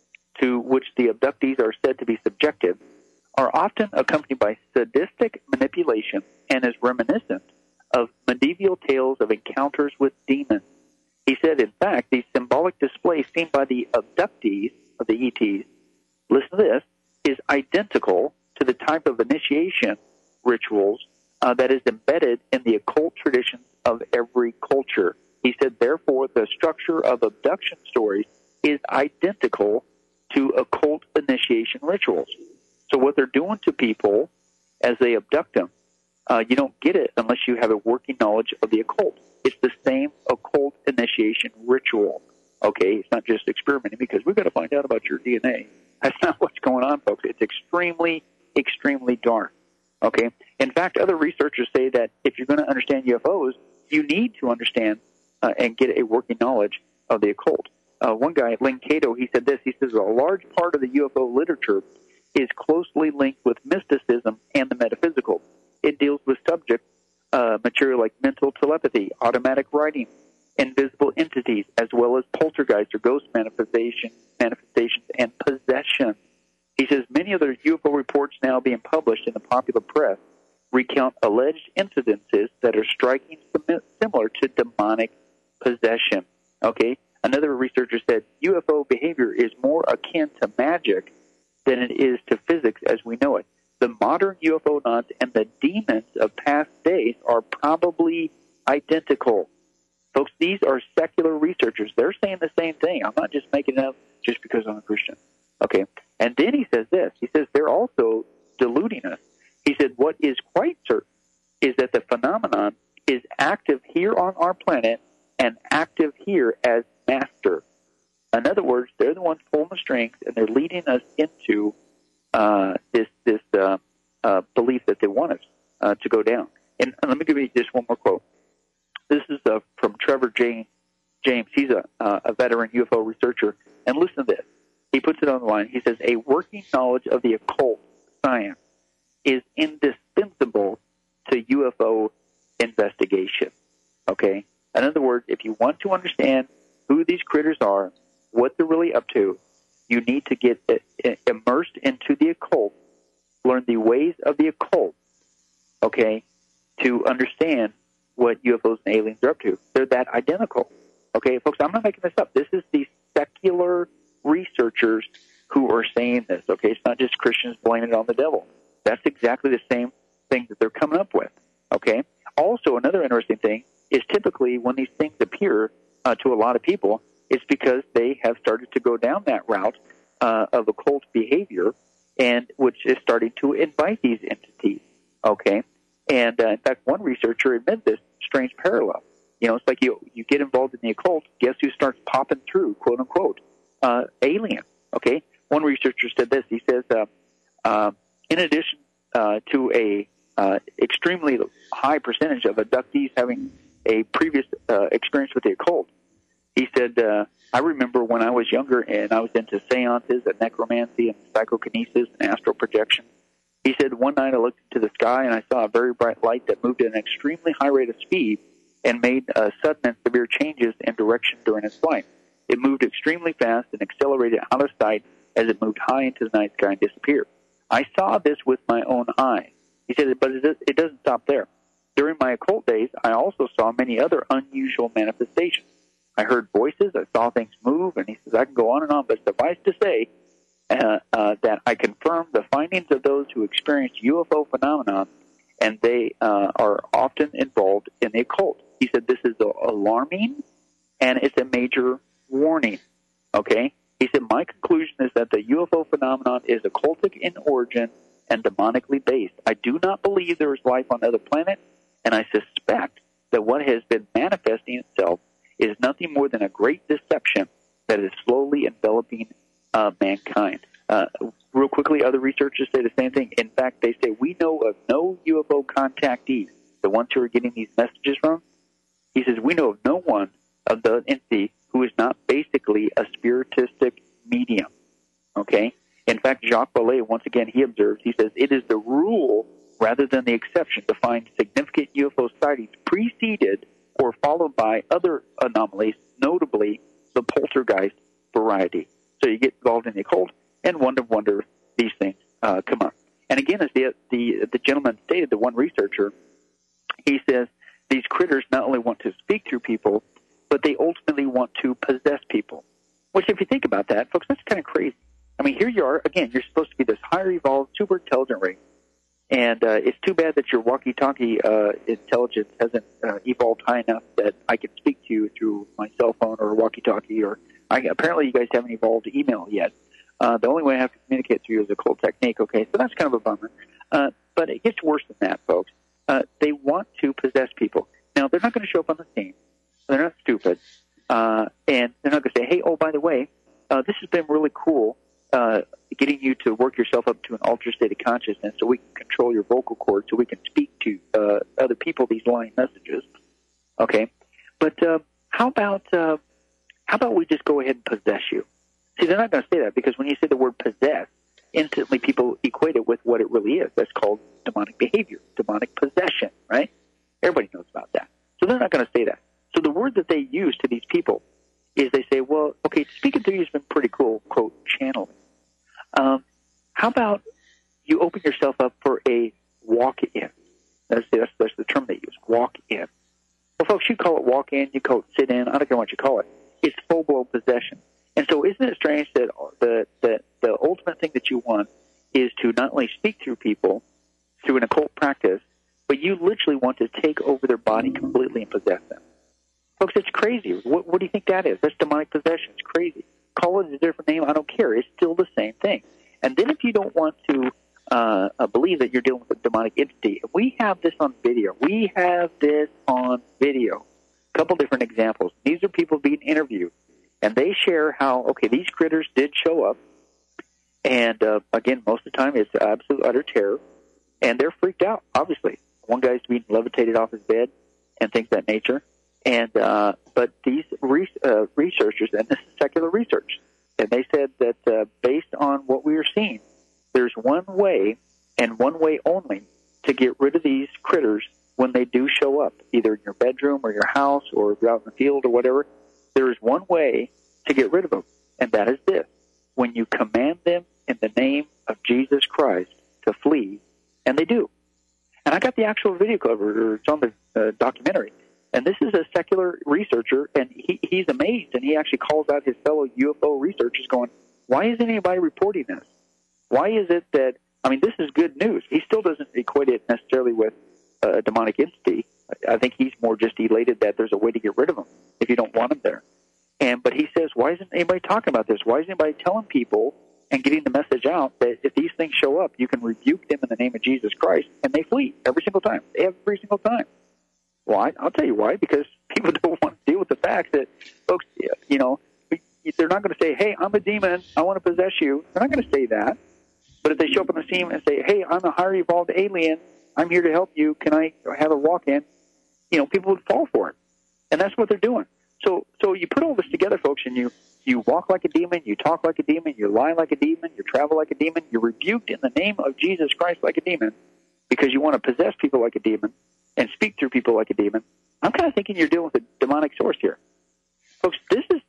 to which the abductees are said to be subjected are often accompanied by sadistic manipulation and is reminiscent of medieval tales of encounters with demons. He said, in fact, these symbolic displays seen by the abductees of the ETs, listen to this, is identical to the type of initiation rituals that is embedded in the occult traditions of every culture. He said, therefore, the structure of abduction stories is identical to occult initiation rituals. So what they're doing to people as they abduct them, you don't get it unless you have a working knowledge of the occult. It's the same occult initiation ritual. Okay, it's not just experimenting because we've got to find out about your DNA. That's not what's going on, folks. It's extremely, extremely dark. Okay? In fact, other researchers say that if you're going to understand UFOs, you need to understand and get a working knowledge of the occult. One guy, Len Cato, he said this. He says, a large part of the UFO literature is closely linked with mysticism and the metaphysical. It deals with subject material like mental telepathy, automatic writing, invisible entities, as well as poltergeist or ghost manifestations and possession. He says many of the UFO reports now being published in the popular press recount alleged incidences that are striking similar to demonic possession. Okay? Another researcher said UFO behavior is more akin to magic than it is to physics as we know it. The modern UFO-nauts and the demons of past days are probably identical. Folks, these are secular researchers. They're saying the same thing. I'm not just making it up just because I'm a Christian. Okay? And then he says this. He says they're also deluding us. He said what is quite certain is that the phenomenon is active here on our planet and active here as master. In other words, they're the ones pulling the strings, and they're leading us into this belief that they want us to go down. And let me give you just one more quote. This is from Trevor James. He's a veteran UFO researcher. And listen to this. He puts it on the line. He says, a working knowledge of the occult science is indispensable to UFO investigation. Okay? In other words, if you want to understand who these critters are, what they're really up to, you need to get immersed into the occult, learn the ways of the occult, okay, to understand what UFOs and aliens are up to. They're that identical. Okay, folks, I'm not making this up. This is the secular researchers who are saying this, okay? It's not just Christians blaming it on the devil. That's exactly the same thing that they're coming up with, okay? Also, another interesting thing is typically when these things appear to a lot of people, it's because they have started to go down that route of occult behavior, and which is starting to invite these entities, okay? And in fact, one researcher admitted this strange parallel. You know, it's like you get involved in the occult, guess who starts popping through, quote unquote, alien, okay? One researcher said this. He says, in addition to a extremely high percentage of abductees having a previous experience with the occult, he said, I remember when I was younger and I was into seances and necromancy and psychokinesis and astral projection. He said, one night I looked into the sky and I saw a very bright light that moved at an extremely high rate of speed and made sudden and severe changes in direction during its flight. It moved extremely fast and accelerated out of sight as it moved high into the night sky and disappeared. I saw this with my own eyes. He said, but it doesn't stop there. During my occult days, I also saw many other unusual manifestations. I heard voices, I saw things move, and he says, I can go on and on, but suffice to say that I confirm the findings of those who experience UFO phenomenon, and they are often involved in the occult. He said this is alarming, and it's a major warning, okay? He said, my conclusion is that the UFO phenomenon is occultic in origin and demonically based. I do not believe there is life on other planets, and I suspect that what has been manifesting itself is nothing more than a great deception that is slowly enveloping mankind. Real quickly, other researchers say the same thing. In fact, they say we know of no UFO contactees that ones who are getting these messages from, he says, we know of no one of the entity who is not basically a spiritistic medium, okay? In fact, Jacques Vallée, once again, he observes, he says, it is the rule rather than the exception to find significant UFO sightings preceded or followed by other anomalies, notably the poltergeist variety. So you get involved in the occult and wonder these things come up. And again, as the gentleman stated, the one researcher, he says these critters not only want to speak through people, but they ultimately want to possess people. Which, if you think about that, folks, that's kind of crazy. I mean, here you are, again, you're supposed to be this higher evolved, super intelligent race. And it's too bad that your walkie-talkie intelligence hasn't evolved high enough that I can speak to you through my cell phone or a walkie-talkie. Apparently you guys haven't evolved email yet. The only way I have to communicate through you is a cold technique, okay? So that's kind of a bummer. But it gets worse than that, folks. They want to possess people. Now, they're not going to show up on the scene. They're not stupid. And they're not going to say, hey, oh, by the way, this has been really cool, getting you to work yourself up to an altered state of consciousness so we can control your vocal cords so we can speak to other people these lying messages. Okay? But how about we just go ahead and possess you? See, they're not going to say that because when you say the word possess, instantly people equate it with what it really is. That's called demonic behavior, demonic possession, right? Everybody knows about that. So they're not going to say that. So the word that they use to these people is they say, well, okay, speaking to you has been pretty cool, quote, channeling. How about you open yourself up for a walk-in? That's the term they use, walk-in. Well, folks, you call it walk-in, you call it sit-in, I don't care what you call it. It's full-blown possession. And so isn't it strange that the ultimate thing that you want is to not only speak through people through an occult practice, but you literally want to take over their body completely and possess them. Folks, it's crazy. What do you think that is? That's demonic possession. It's crazy. Call it a different name. I don't care. It's still the same thing. And then if you don't want to believe that you're dealing with a demonic entity, we have this on video. A couple different examples. These are people being interviewed. And they share how, okay, these critters did show up. And, again, most of the time it's absolute utter terror. And they're freaked out, obviously. One guy's being levitated off his bed and things of that nature. And but these researchers, and this is secular research, and they said that based on what we are seeing, there's one way and one way only to get rid of these critters when they do show up, either in your bedroom or your house or if you're out in the field or whatever. There is one way to get rid of them, and that is this. When you command them in the name of Jesus Christ to flee, and they do. And I got the actual video cover, it's on the documentary. And this is a secular researcher, and he's amazed, and he actually calls out his fellow UFO researchers going, why isn't anybody reporting this? Why is it that, I mean, this is good news. He still doesn't equate it necessarily with a demonic entity. I think he's more just elated that there's a way to get rid of them if you don't want them there. But he says, why isn't anybody talking about this? Why isn't anybody telling people and getting the message out that if these things show up, you can rebuke them in the name of Jesus Christ, and they flee every single time. Every single time. Why? I'll tell you why, because people don't want to deal with the fact that, folks, you know, they're not going to say, hey, I'm a demon, I want to possess you. They're not going to say that. But if they show up on the scene and say, hey, I'm a higher evolved alien, I'm here to help you, can I have a walk-in? You know, people would fall for it. And that's what they're doing. So you put all this together, folks, and you walk like a demon, you talk like a demon, you lie like a demon, you travel like a demon, you're rebuked in the name of Jesus Christ like a demon because you want to possess people like a demon and speak through people like a demon. I'm kind of thinking you're dealing with a demonic source here. Folks, this is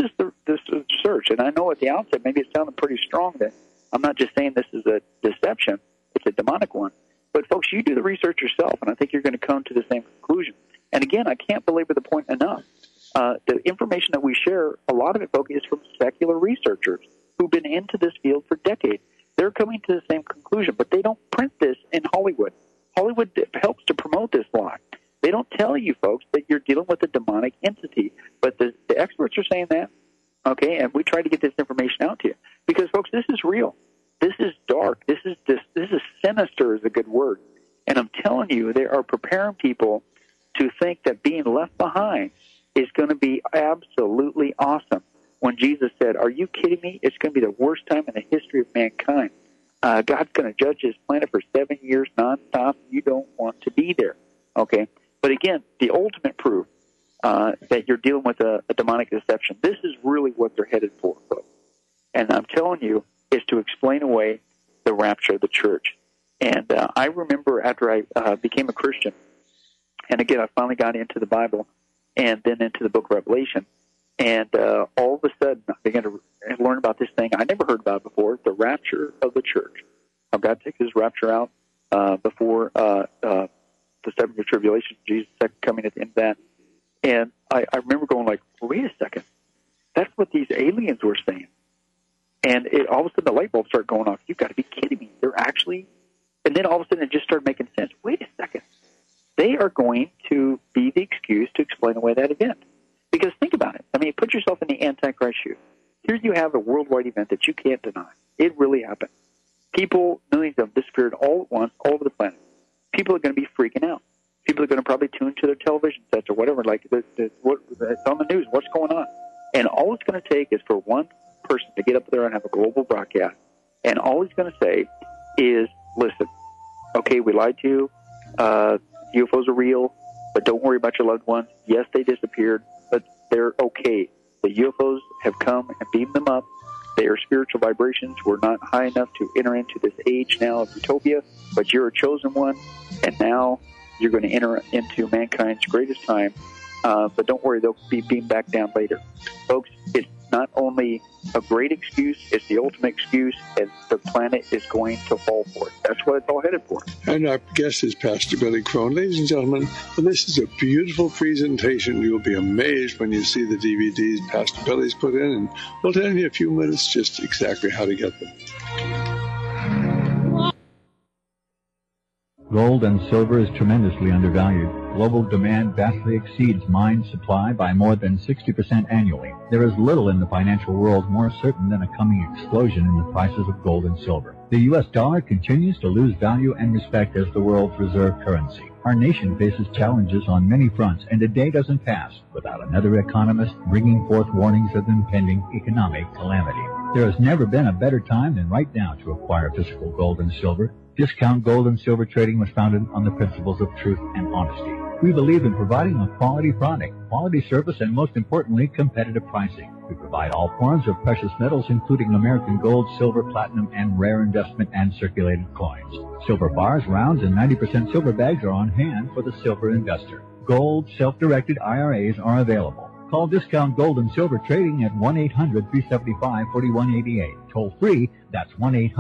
the search, and I know at the outset maybe it sounded pretty strong that I'm not just saying this is a deception, it's a demonic one. But, folks, you do the research yourself, and I think you're going to come to the same conclusion. And, again, I can't belabor the point enough. The information that we share, a lot of it, folks, is from secular researchers who've been into this field for decades. They're coming to the same conclusion, but they don't print this in Hollywood. Hollywood helps to promote this lie. They don't tell you, folks, that you're dealing with a demonic entity. But the experts are saying that, okay, and we try to get this information out to you. Because, folks, this is real. This is dark. This is sinister is a good word. And I'm telling you, they are preparing people to think that being left behind is going to be absolutely awesome. When Jesus said, are you kidding me? It's going to be the worst time in the history of mankind. God's going to judge his planet for 7 years nonstop. You don't want to be there. Okay? But again, the ultimate proof that you're dealing with a demonic deception, this is really what they're headed for, folks. And I'm telling you, is to explain away the rapture of the church. And I remember after I became a Christian, and again, I finally got into the Bible and then into the book of Revelation, and all of a sudden I began to learn about this thing I never heard about before, the rapture of the church. How God takes his rapture out before the 7-year tribulation, Jesus' second coming at the end of that. And I remember going like, wait a second, that's what these aliens were saying. And all of a sudden the light bulb started going off. You've got to be kidding me. They're actually, and then all of a sudden it just started making sense. Wait a second. They are going to be the excuse to explain away that event. Because think about it. I mean, put yourself in the Antichrist shoes. Here you have a worldwide event that you can't deny. It really happened. People, millions of them, disappeared all at once, all over the planet. People are going to be freaking out. People are going to probably tune to their television sets or whatever, like it's on the news, what's going on. And all it's going to take is for one person to get up there and have a global broadcast, and all he's going to say is, listen, okay, we lied to you, UFOs are real, but don't worry about your loved ones. Yes, they disappeared, but they're okay. The UFOs have come and beamed them up. They are spiritual vibrations. We're not high enough to enter into this age now of utopia, but you're a chosen one, and now you're going to enter into mankind's greatest time. But don't worry, they'll be beamed back down later. Folks, it's not only a great excuse, it's the ultimate excuse, and the planet is going to fall for it. That's what it's all headed for. And our guest is Pastor Billy Crone. Ladies and gentlemen, this is a beautiful presentation. You'll be amazed when you see the DVDs Pastor Billy's put in, and we'll tell you in a few minutes just exactly how to get them. Gold and silver is tremendously undervalued. Global demand vastly exceeds mine supply by more than 60% annually. There is little in the financial world more certain than a coming explosion in the prices of gold and silver. The U.S. dollar continues to lose value and respect as the world's reserve currency. Our nation faces challenges on many fronts, and a day doesn't pass without another economist bringing forth warnings of impending economic calamity. There has never been a better time than right now to acquire physical gold and silver. Discount Gold and Silver Trading was founded on the principles of truth and honesty. We believe in providing a quality product, quality service, and most importantly, competitive pricing. We provide all forms of precious metals, including American gold, silver, platinum, and rare investment and circulated coins. Silver bars, rounds, and 90% silver bags are on hand for the silver investor. Gold, self-directed IRAs are available. Call Discount Gold and Silver Trading at 1-800-375-4188. Toll free, that's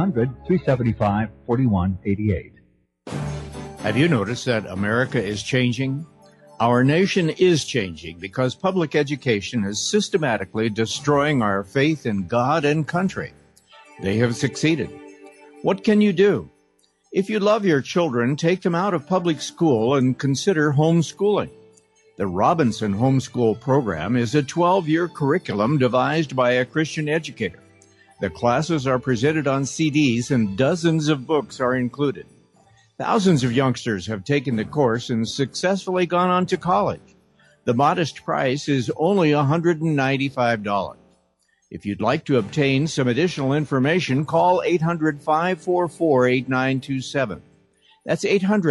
1-800-375-4188. Have you noticed that America is changing? Our nation is changing because public education is systematically destroying our faith in God and country. They have succeeded. What can you do? If you love your children, take them out of public school and consider homeschooling. The Robinson Homeschool Program is a 12-year curriculum devised by a Christian educator. The classes are presented on CDs and dozens of books are included. Thousands of youngsters have taken the course and successfully gone on to college. The modest price is only $195. If you'd like to obtain some additional information, call 800-544-8927. That's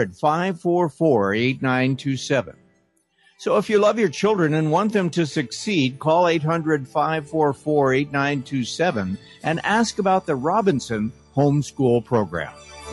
800-544-8927. So if you love your children and want them to succeed, call 800-544-8927 and ask about the Robinson Homeschool Program.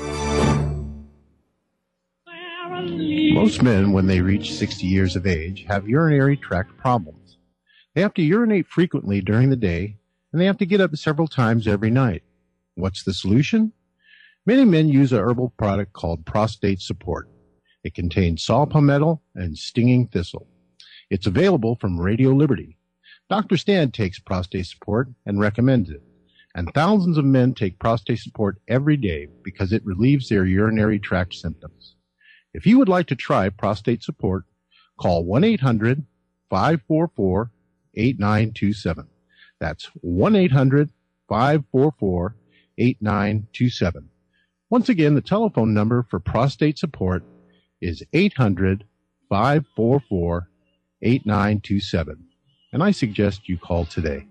Most men, when they reach 60 years of age, have urinary tract problems. They have to urinate frequently during the day, and they have to get up several times every night. What's the solution? Many men use a herbal product called Prostate Support. It contains saw palmetto and stinging thistle. It's available from Radio Liberty. Dr. Stan takes Prostate Support and recommends it. And thousands of men take Prostate Support every day because it relieves their urinary tract symptoms. If you would like to try Prostate Support, call 1-800-544-8927. That's 1-800-544-8927. Once again, the telephone number for Prostate Support is 800-544-8927. And I suggest you call today.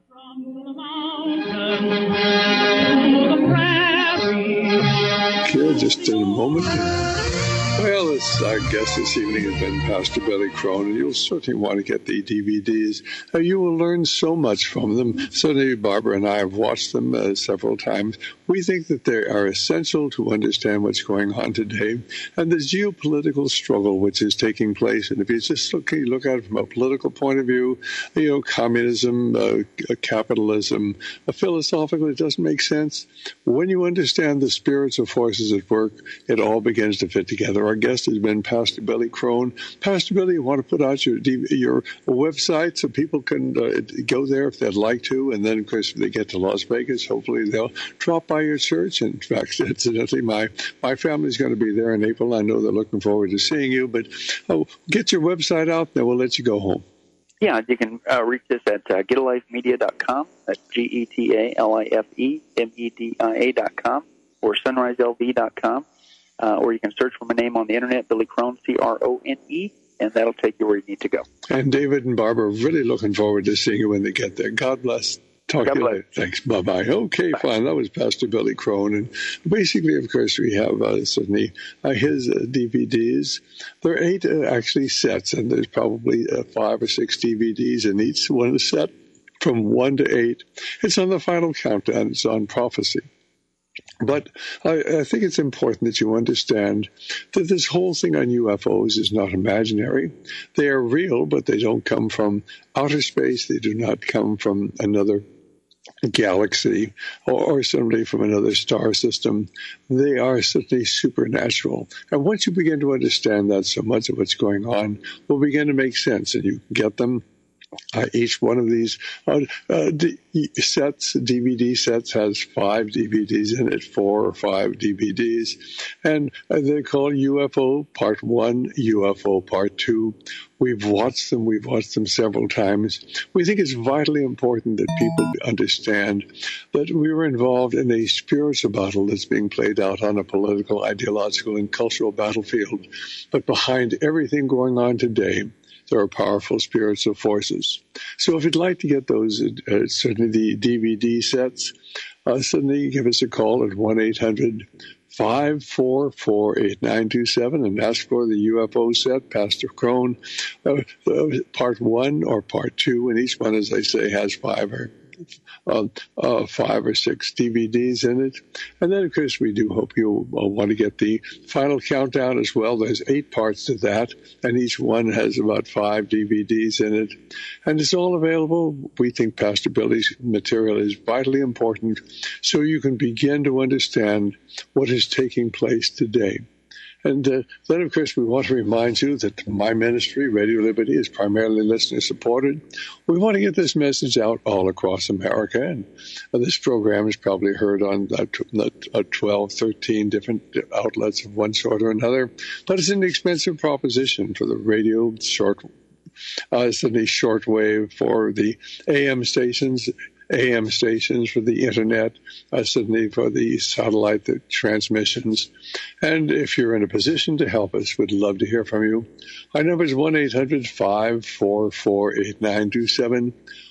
Here, just in a moment. Well, our guest this evening has been Pastor Billy Crone, and you'll certainly want to get the DVDs. You will learn so much from them. Certainly, Barbara and I have watched them several times. We think that they are essential to understand what's going on today and the geopolitical struggle which is taking place. And if you just look at it from a political point of view, communism, capitalism, philosophically, it doesn't make sense. When you understand the spiritual forces at work, it all begins to fit together. Our guest has been Pastor Billy Crone. Pastor Billy, you want to put out your website so people can go there if they'd like to, and then, of course, if they get to Las Vegas, hopefully they'll drop by your church. In fact, incidentally, my family's going to be there in April. I know they're looking forward to seeing you, but get your website out, then we'll let you go home. Yeah, you can reach us at getalifemedia.com. That's GETALIFEMEDIA.com, or sunriselv.com. Or you can search for my name on the internet, Billy Crone, CRONE, and that'll take you where you need to go. And David and Barbara are really looking forward to seeing you when they get there. God bless. Talk to you later. Thanks. Bye-bye. Okay, bye. Fine. That was Pastor Billy Crone. And basically, of course, we have certainly his DVDs. There are 8 actually sets, and there's probably 5 or 6 DVDs in each one set from 1 to 8. It's on the final countdown. It's on prophecy. But I think it's important that you understand that this whole thing on UFOs is not imaginary. They are real, but they don't come from outer space. They do not come from another galaxy or somebody from another star system. They are certainly supernatural. And once you begin to understand that, so much of what's going on will begin to make sense, and you can get them. Each one of these DVD sets, has 5 DVDs in it, 4 or 5 DVDs, and they're called UFO Part 1, UFO Part 2. We've watched them several times. We think it's vitally important that people understand that we were involved in a spiritual battle that's being played out on a political, ideological, and cultural battlefield. But behind everything going on today, there are powerful spiritual forces. So if you'd like to get those, certainly the DVD sets, certainly give us a call at 1-800-544-8927 and ask for the UFO set, Pastor Crone, Part 1 or Part 2. And each one, as I say, has 5 or 6 DVDs in it. And then, of course, we do hope you'll want to get the final countdown as well. There's 8 parts to that, and each one has about 5 DVDs in it. And it's all available. We think Pastor Billy's material is vitally important so you can begin to understand what is taking place today. And then, of course, we want to remind you that my ministry, Radio Liberty, is primarily listener-supported. We want to get this message out all across America, and this program is probably heard on 12, 13 different outlets of one sort or another. But it's an expensive proposition for the radio, certainly shortwave, for the AM stations for the internet, certainly for the satellite transmissions. And if you're in a position to help us, we'd love to hear from you. Our number is 1-800-544-8927.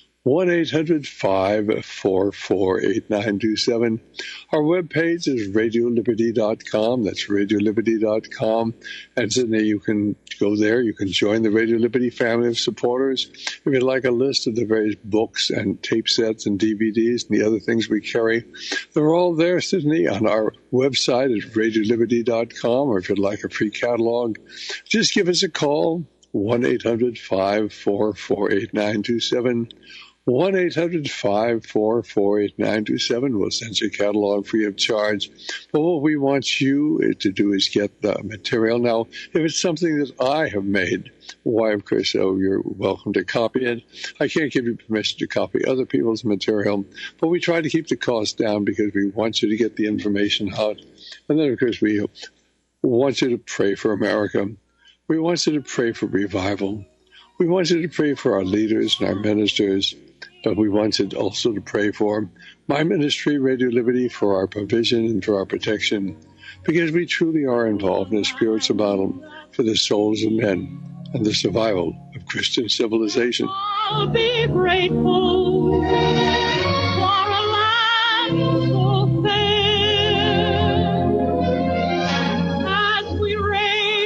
1-800-544-8927. Our webpage is radioliberty.com. That's radioliberty.com. And certainly you can go there. You can join the Radio Liberty family of supporters. If you'd like a list of the various books and tape sets and DVDs and the other things we carry, they're all there, certainly, on our website at radioliberty.com. Or if you'd like a free catalog, just give us a call, 1-800-544-8927. 1-800-544-8927. We'll send you a catalog free of charge. But what we want you to do is get the material. Now, if it's something that I have made, why, of course, you're welcome to copy it. I can't give you permission to copy other people's material, but we try to keep the cost down because we want you to get the information out. And then, of course, we want you to pray for America. We want you to pray for revival. We want you to pray for our leaders and our ministers, but we want you also to pray for my ministry, Radio Liberty, for our provision and for our protection, because we truly are involved in a spiritual battle for the souls of men and the survival of Christian civilization. I'll be grateful for a life so fair as we raise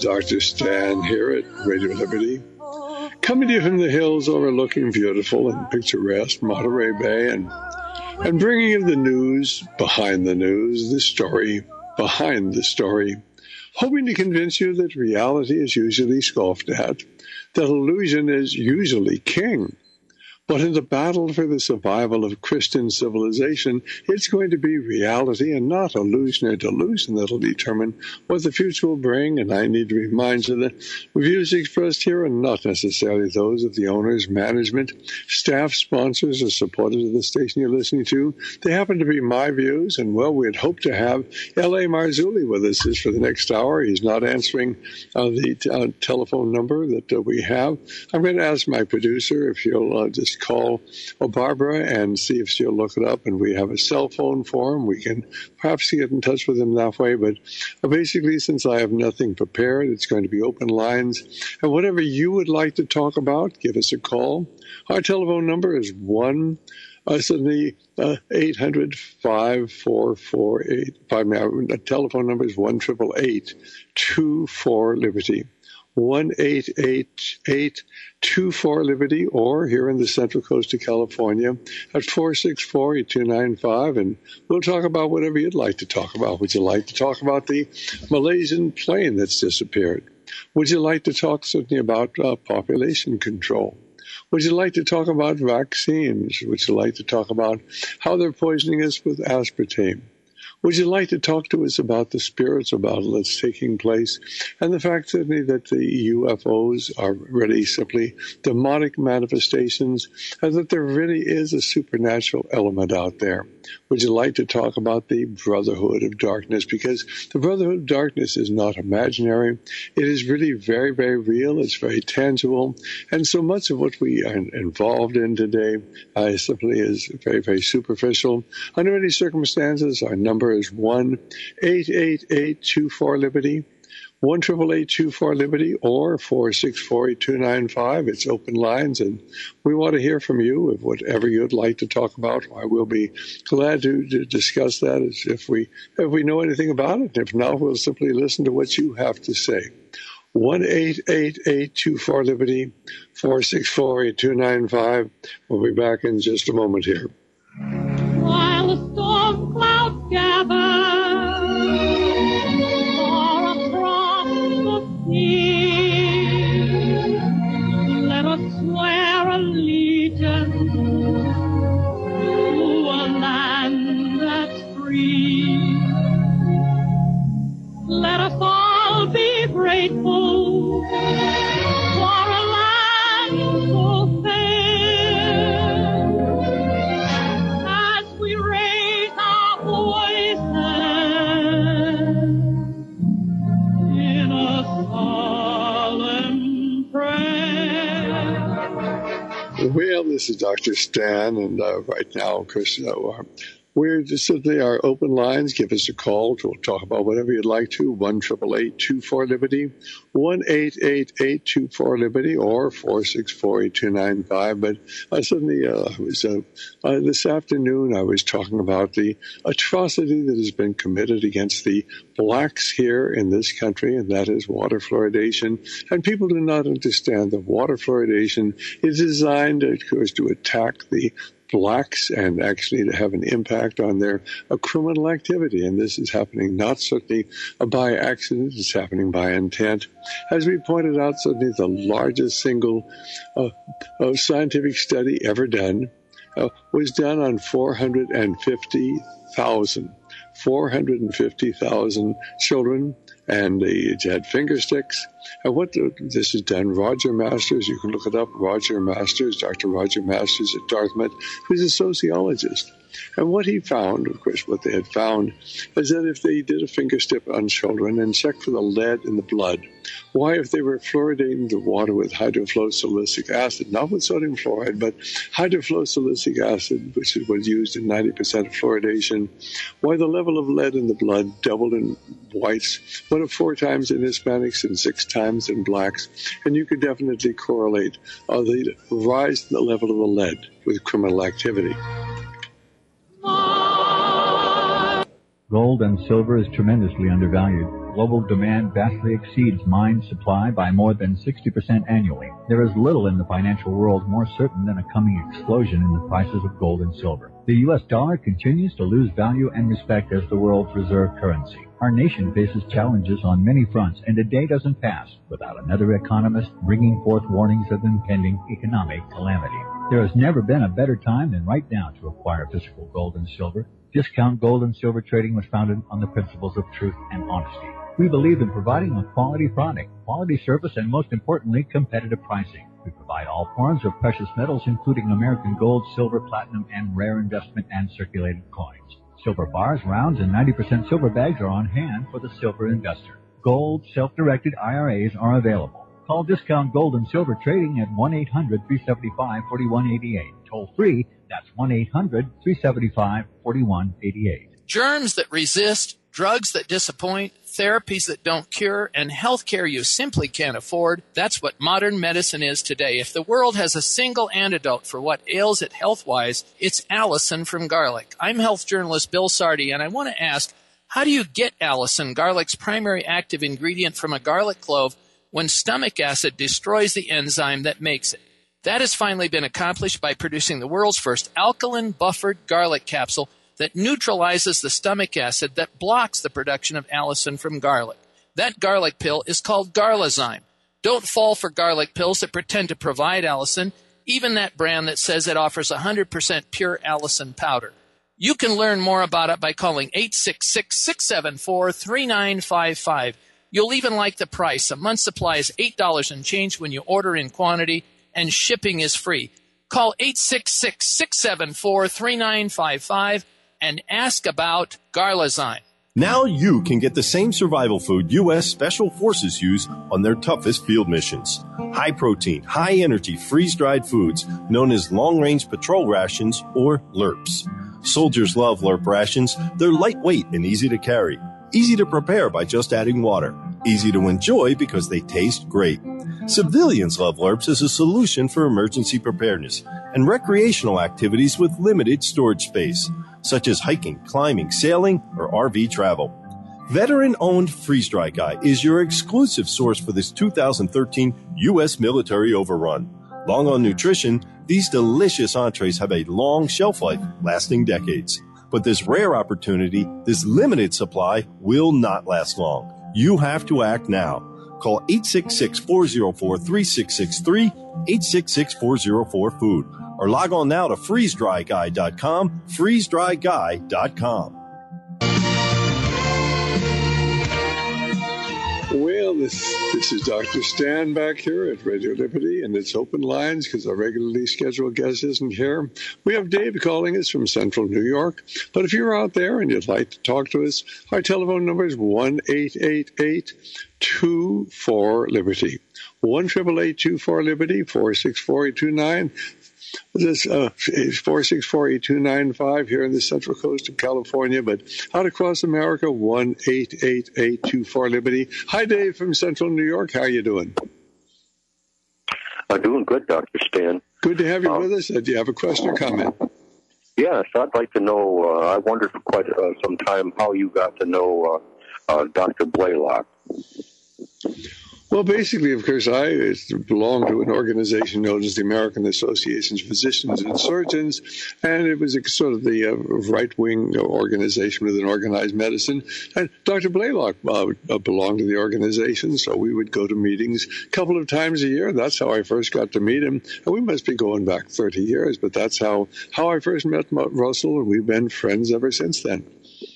Dr. Stan here at Radio Liberty, coming to you from the hills overlooking beautiful and picturesque Monterey Bay, and bringing you the news behind the news, the story behind the story, hoping to convince you that reality is usually scoffed at, that illusion is usually king. But in the battle for the survival of Christian civilization, it's going to be reality and not illusion or delusion that'll determine what the future will bring. And I need to remind you that views expressed here are not necessarily those of the owners, management, staff, sponsors, or supporters of the station you're listening to. They happen to be my views, and well, we'd hope to have L.A. Marzulli with us for the next hour. He's not answering the telephone number that we have. I'm going to ask my producer if he'll just call Barbara and see if she'll look it up, and we have a cell phone for him. We can perhaps get in touch with him that way, but basically, since I have nothing prepared, it's going to be open lines, and whatever you would like to talk about, give us a call. Our telephone number is 800-544-8. The telephone number is 1-888-24-LIBERTY. 1-888-24-LIBERTY, or here in the Central Coast of California at 464-8295, and we'll talk about whatever you'd like to talk about. Would you like to talk about the Malaysian plane that's disappeared? Would you like to talk certainly about population control? Would you like to talk about vaccines? Would you like to talk about how they're poisoning us with aspartame? Would you like to talk to us about the spiritual battle that's taking place and the fact that the UFOs are really simply demonic manifestations and that there really is a supernatural element out there? Would you like to talk about the Brotherhood of Darkness? Because the Brotherhood of Darkness is not imaginary. It is really very, very real. It's very tangible. And so much of what we are involved in today simply is very, very superficial. Under any circumstances, our number is 1-888-24-LIBERTY. 1-888-24-LIBERTY or 464-8295. It's open lines, and we want to hear from you of whatever you'd like to talk about. I will be glad to discuss that if we know anything about it. If not, we'll simply listen to what you have to say. 1-888-24-LIBERTY, 464-8295. We'll be back in just a moment here. While the storm clouds gather let us swear allegiance to a land that's free. Let us all be grateful for a land so fair as we raise our voices in a solemn prayer. Well, this is Dr. Stan, and right now, of course, we're just simply our open lines. Give us a call. We'll talk about whatever you'd like to. 1-888-24-LIBERTY, 1-888-24-LIBERTY, or 464-8295. But suddenly, this afternoon, I was talking about the atrocity that has been committed against the blacks here in this country, and that is water fluoridation. And people do not understand that water fluoridation is designed, of course, to attack the blacks and actually to have an impact on their criminal activity. And this is happening not certainly by accident, it's happening by intent. As we pointed out, certainly the largest single scientific study ever done was done on 450,000 children, and they had finger sticks. And what this is done, Roger Masters, you can look it up, Roger Masters, Dr. Roger Masters at Dartmouth, who's a sociologist. And what he found, of course, what they had found, is that if they did a finger stick on children and checked for the lead in the blood, why, if they were fluoridating the water with hydrofluorosilicic acid, not with sodium fluoride, but hydrofluorosilicic acid, which is what's used in 90% of fluoridation, why the level of lead in the blood doubled in whites, 1 to 4 times in Hispanics and 6 times in blacks. And you could definitely correlate the rise in the level of the lead with criminal activity. Gold and silver is tremendously undervalued. Global demand vastly exceeds mine supply by more than 60% annually. There is little in the financial world more certain than a coming explosion in the prices of gold and silver. The U.S. dollar continues to lose value and respect as the world's reserve currency. Our nation faces challenges on many fronts, and a day doesn't pass without another economist bringing forth warnings of impending economic calamity. There has never been a better time than right now to acquire physical gold and silver. Discount Gold and Silver Trading was founded on the principles of truth and honesty. We believe in providing a quality product, quality service, and most importantly, competitive pricing. We provide all forms of precious metals, including American gold, silver, platinum, and rare investment and circulated coins. Silver bars, rounds, and 90% silver bags are on hand for the silver investor. Gold, self-directed IRAs are available. Call Discount Gold and Silver Trading at 1-800-375-4188. Toll free, that's 1-800-375-4188. Germs that resist, drugs that disappoint, therapies that don't cure, and health care you simply can't afford. That's what modern medicine is today. If the world has a single antidote for what ails it health-wise, it's Allison from garlic. I'm health journalist Bill Sardi, and I want to ask, how do you get Allison, garlic's primary active ingredient, from a garlic clove when stomach acid destroys the enzyme that makes it? That has finally been accomplished by producing the world's first alkaline buffered garlic capsule that neutralizes the stomach acid that blocks the production of allicin from garlic. That garlic pill is called Garlazyme. Don't fall for garlic pills that pretend to provide allicin, even that brand that says it offers 100% pure allicin powder. You can learn more about it by calling 866-674-3955. You'll even like the price. A month's supply is $8 and change when you order in quantity, and shipping is free. Call 866-674-3955 and ask about Garlazyme. Now you can get the same survival food U.S. Special Forces use on their toughest field missions. High protein, high energy, freeze-dried foods known as long-range patrol rations or LRPs. Soldiers love LRP rations. They're lightweight and easy to carry. Easy to prepare by just adding water. Easy to enjoy because they taste great. Civilians love LRPs as a solution for emergency preparedness and recreational activities with limited storage space, such as hiking, climbing, sailing, or RV travel. Veteran-owned Freeze Dry Guy is your exclusive source for this 2013 U.S. military overrun. Long on nutrition, these delicious entrees have a long shelf life, lasting decades. But this rare opportunity, this limited supply, will not last long. You have to act now. Call 866-404-3663, 866-404-FOOD, or log on now to freezedryguy.com, freezedryguy.com. Well, this is Dr. Stan back here at Radio Liberty, and it's open lines because our regularly scheduled guest isn't here. We have Dave calling us from Central New York, but if you're out there and you'd like to talk to us, our telephone number is 1-888-24-LIBERTY, 1-888-24-LIBERTY, 464-829. This is 464-8295 here in the Central Coast of California, but out across America, 1-888-24-LIBERTY. Hi, Dave from Central New York. How are you doing? Doing good, Dr. Stan. Good to have you with us. Do you have a question or comment? Yes, I'd like to know, I wondered for quite some time how you got to know Dr. Blaylock. Well, basically, of course, I belong to an organization known as the American Association of Physicians and Surgeons, and it was sort of the right-wing organization within organized medicine. And Dr. Blaylock belonged to the organization, so we would go to meetings a couple of times a year. That's how I first got to meet him. And we must be going back 30 years, but that's how I first met Russell, and we've been friends ever since then.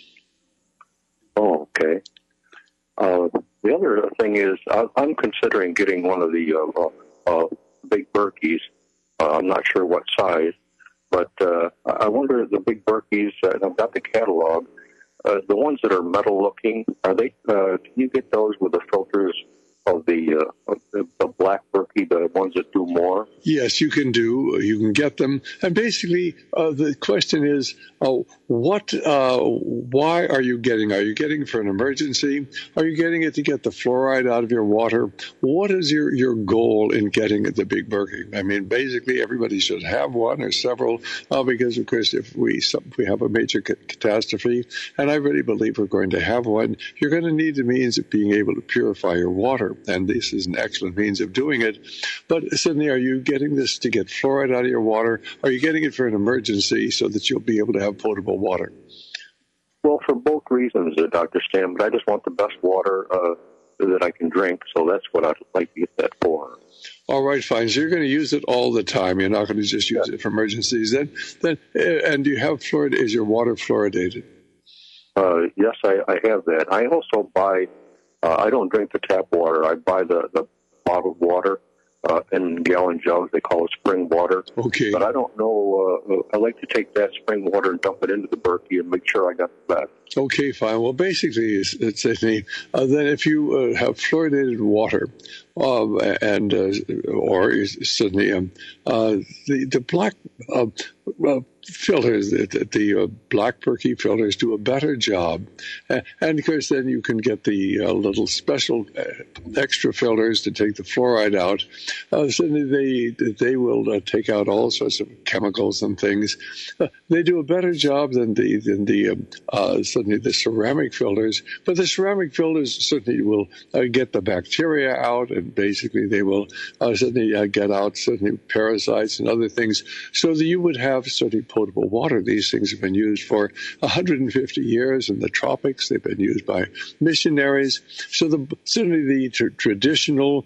Oh, okay. The other thing is, I'm considering getting one of the big Berkeys. I'm not sure what size, but I wonder if the big Berkeys, and I've got the catalog, the ones that are metal looking, are they? Can you get those with the filters of the black berkey, the ones that do more? Yes, you can get them. And basically, the question is, why are you getting for an emergency? Are you getting it to get the fluoride out of your water? What is your goal in getting the big berkey? I mean, basically, everybody should have one or several, because, of course, if we have a major catastrophe, and I really believe we're going to have one, you're going to need the means of being able to purify your water, and this is an excellent means of doing it. But, Sydney, are you getting this to get fluoride out of your water? Are you getting it for an emergency so that you'll be able to have potable water? Well, for both reasons, Dr. Stan, but I just want the best water that I can drink, so that's what I'd like to get that for. All right, fine. So you're going to use it all the time. You're not going to just use it for emergencies. Then, and do you have fluoride? Is your water fluoridated? Yes, I have that. I also buy. I don't drink the tap water. I buy the bottled water in gallon jugs. They call it spring water. Okay. But I don't know. I like to take that spring water and dump it into the berkey and make sure I got the best. Okay, fine. Well, basically, then if you have fluoridated water, the black filters, the black berkey filters do a better job, and of course then you can get the little special extra filters to take the fluoride out. So they will take out all sorts of chemicals and things. They do a better job than the ceramic filters, but the ceramic filters certainly will get the bacteria out, and basically they will certainly get out certainly parasites and other things, so that you would have certainly potable water. These things have been used for 150 years in the tropics. They've been used by missionaries. So certainly the traditional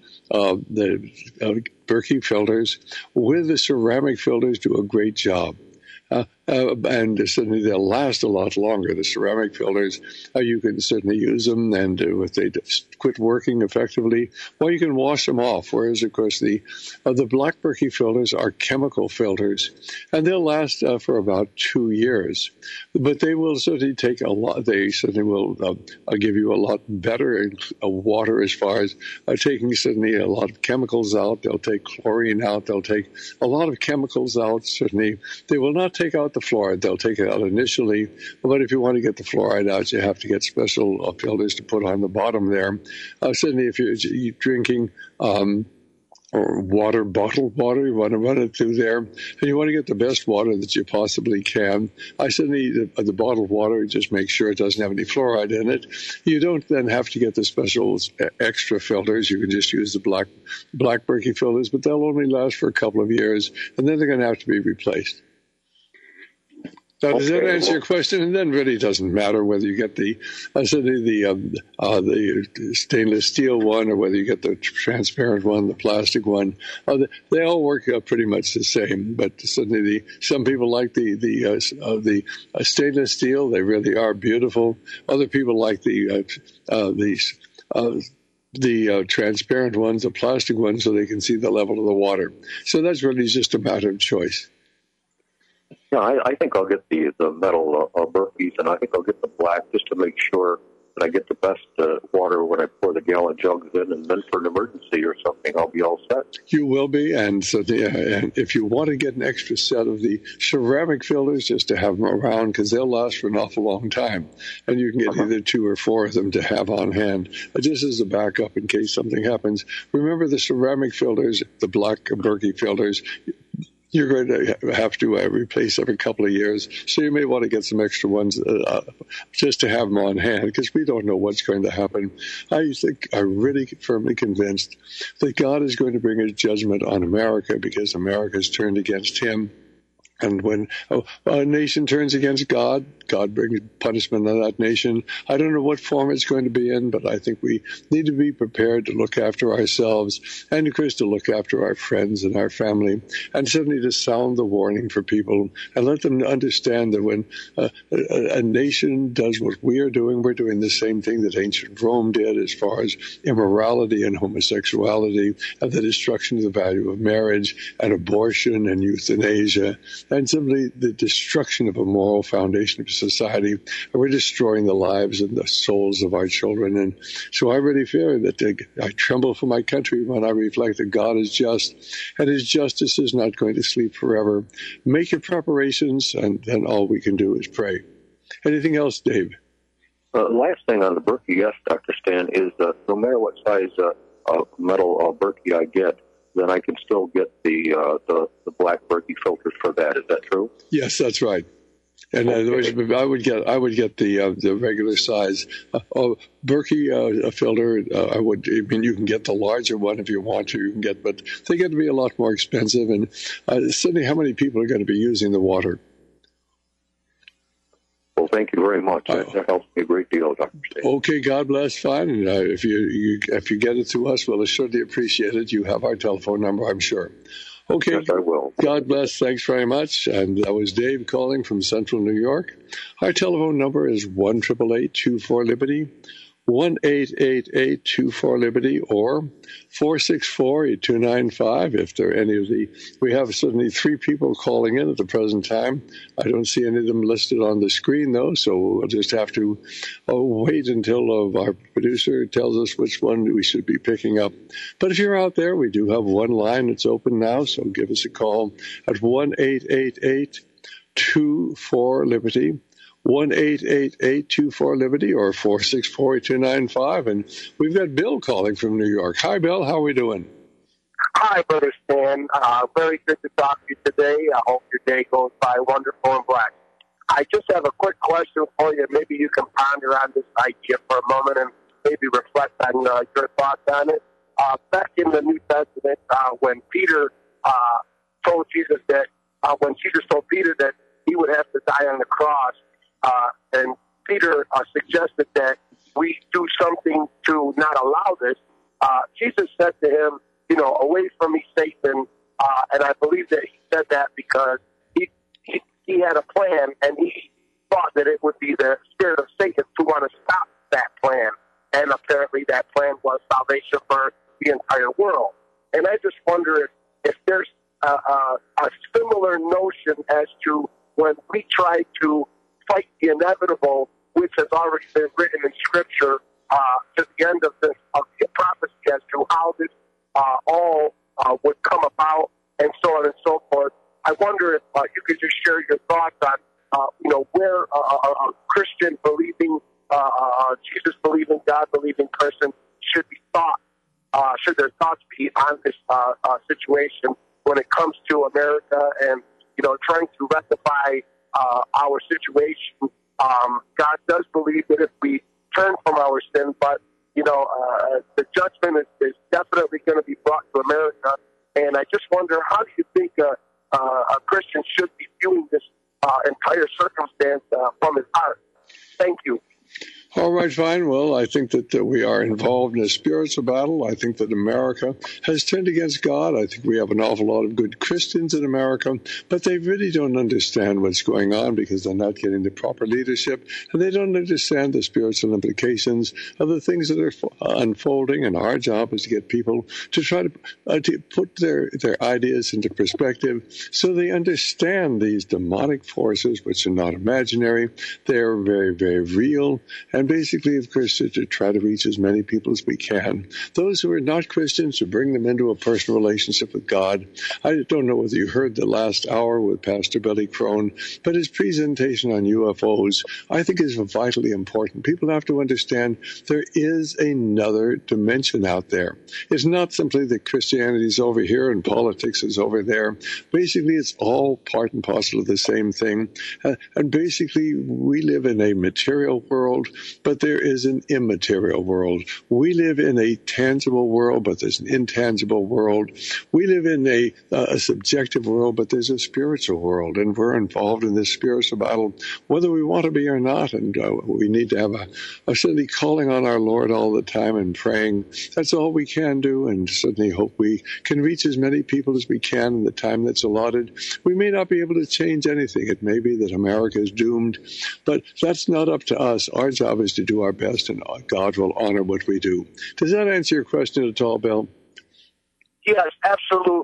berkey filters with the ceramic filters do a great job. And certainly they'll last a lot longer. The ceramic filters, you can certainly use them, and if they quit working effectively, well, you can wash them off. Whereas, of course, the black berkey filters are chemical filters, and they'll last for about 2 years. But they will certainly take a lot. They certainly will give you a lot better water as far as taking certainly a lot of chemicals out. They'll take chlorine out. They'll take a lot of chemicals out. Certainly, they will not take out the fluoride. They'll take it out initially, but if you want to get the fluoride out, you have to get special filters to put on the bottom there. Certainly, if you're drinking or bottled water, you want to run it through there, and you want to get the best water that you possibly can. I certainly, the bottled water, just make sure it doesn't have any fluoride in it. You don't then have to get the special extra filters. You can just use the black berkey filters, but they'll only last for a couple of years, and then they're going to have to be replaced. Now, does that answer your question? And then really doesn't matter whether you get the stainless steel one or whether you get the transparent one, the plastic one. They all work pretty much the same. But certainly some people like the stainless steel. They really are beautiful. Other people like the transparent ones, the plastic ones, so they can see the level of the water. So that's really just a matter of choice. Yeah, I think I'll get the metal berkeys, and I think I'll get the black just to make sure that I get the best water when I pour the gallon jugs in, and then for an emergency or something, I'll be all set. You will be, and so and if you want to get an extra set of the ceramic filters, just to have them around, because they'll last for an awful long time, and you can get either 2 or 4 of them to have on hand, just as a backup in case something happens. Remember the ceramic filters, the black berkey filters, you're going to have to replace every couple of years. So you may want to get some extra ones just to have them on hand, because we don't know what's going to happen. I'm really firmly convinced that God is going to bring his judgment on America, because America has turned against him. And when a nation turns against God, God brings punishment on that nation. I don't know what form it's going to be in, but I think we need to be prepared to look after ourselves and, of course, to look after our friends and our family, and certainly to sound the warning for people and let them understand that when a nation does what we are doing, we're doing the same thing that ancient Rome did as far as immorality and homosexuality and the destruction of the value of marriage and abortion and euthanasia and simply the destruction of a moral foundation of society. And we're destroying the lives and the souls of our children. And so I really fear that I tremble for my country when I reflect that God is just, and his justice is not going to sleep forever. Make your preparations, and then all we can do is pray. Anything else, Dave? Last thing on the Berkey, yes, Dr. Stan, is no matter what size metal Berkey I get, then I can still get the black Berkey filters for that. Is that true? Yes, that's right. And okay. I would get the regular size Berkey filter. You can get the larger one if you want to. You can get, but they get to be a lot more expensive. And certainly, how many people are going to be using the water? Well, thank you very much. That helps me a great deal, Dr. Stan. Okay, God bless. Fine. And if you get it to us, we'll certainly appreciate it. You have our telephone number, I'm sure. Okay. Yes, I will. God bless. Thanks very much. And that was Dave calling from Central New York. Our telephone number is 1-888-24-LIBERTY, 1-888-24-LIBERTY, or 464-8295. If there are any of we have certainly 3 people calling in at the present time. I don't see any of them listed on the screen, though, so we'll just have to wait until our producer tells us which one we should be picking up. But if you're out there, we do have one line that's open now, so give us a call at 1-888-24-LIBERTY. 1-888-24-LIBERTY or 464-8295. And we've got Bill calling from New York. Hi, Bill. How are we doing? Hi, Brother Stan. Very good to talk to you today. I hope your day goes by wonderful and blessed. I just have a quick question for you. Maybe you can ponder on this idea for a moment and maybe reflect on your thoughts on it. Back in the New Testament, when Peter told Jesus that, when Jesus told Peter that he would have to die on the cross, and Peter suggested that we do something to not allow this. Jesus said to him, away from me, Satan. And I believe that he said that because he had a plan, and he thought that it would be the spirit of Satan to want to stop that plan. And apparently that plan was salvation for the entire world. And I just wonder if there's a similar notion as to when we try to fight the inevitable, which has already been written in Scripture, to the end of the prophecy as to how this all would come about, and so on and so forth. I wonder if you could just share your thoughts on, where a Christian believing, Jesus believing, God believing person should be thought. Should their thoughts be on this situation when it comes to America and trying to rectify our situation? God does believe that if we turn from our sin, but the judgment is definitely going to be brought to America. And I just wonder, how do you think a Christian should be viewing this entire circumstance from his heart? Thank you. All right, fine. Well, I think that we are involved in a spiritual battle. I think that America has turned against God. I think we have an awful lot of good Christians in America, but they really don't understand what's going on because they're not getting the proper leadership, and they don't understand the spiritual implications of the things that are unfolding. And our job is to get people to try to put their ideas into perspective so they understand these demonic forces, which are not imaginary. They are very, very real. And basically, of course, to try to reach as many people as we can. Those who are not Christians, to bring them into a personal relationship with God. I don't know whether you heard the last hour with Pastor Billy Crone, but his presentation on UFOs, I think, is vitally important. People have to understand there is another dimension out there. It's not simply that Christianity is over here and politics is over there. Basically, it's all part and parcel of the same thing. And basically, we live in a material world, but there is an immaterial world. We live in a tangible world, but there's an intangible world. We live in a subjective world, but there's a spiritual world, and we're involved in this spiritual battle, whether we want to be or not. And we need to have a certainly calling on our Lord all the time and praying. That's all we can do, and certainly hope we can reach as many people as we can in the time that's allotted. We may not be able to change anything. It may be that America is doomed, but that's not up to us. Our job is to do our best, and God will honor what we do. Does that answer your question at all, Bill? Yes, absolutely.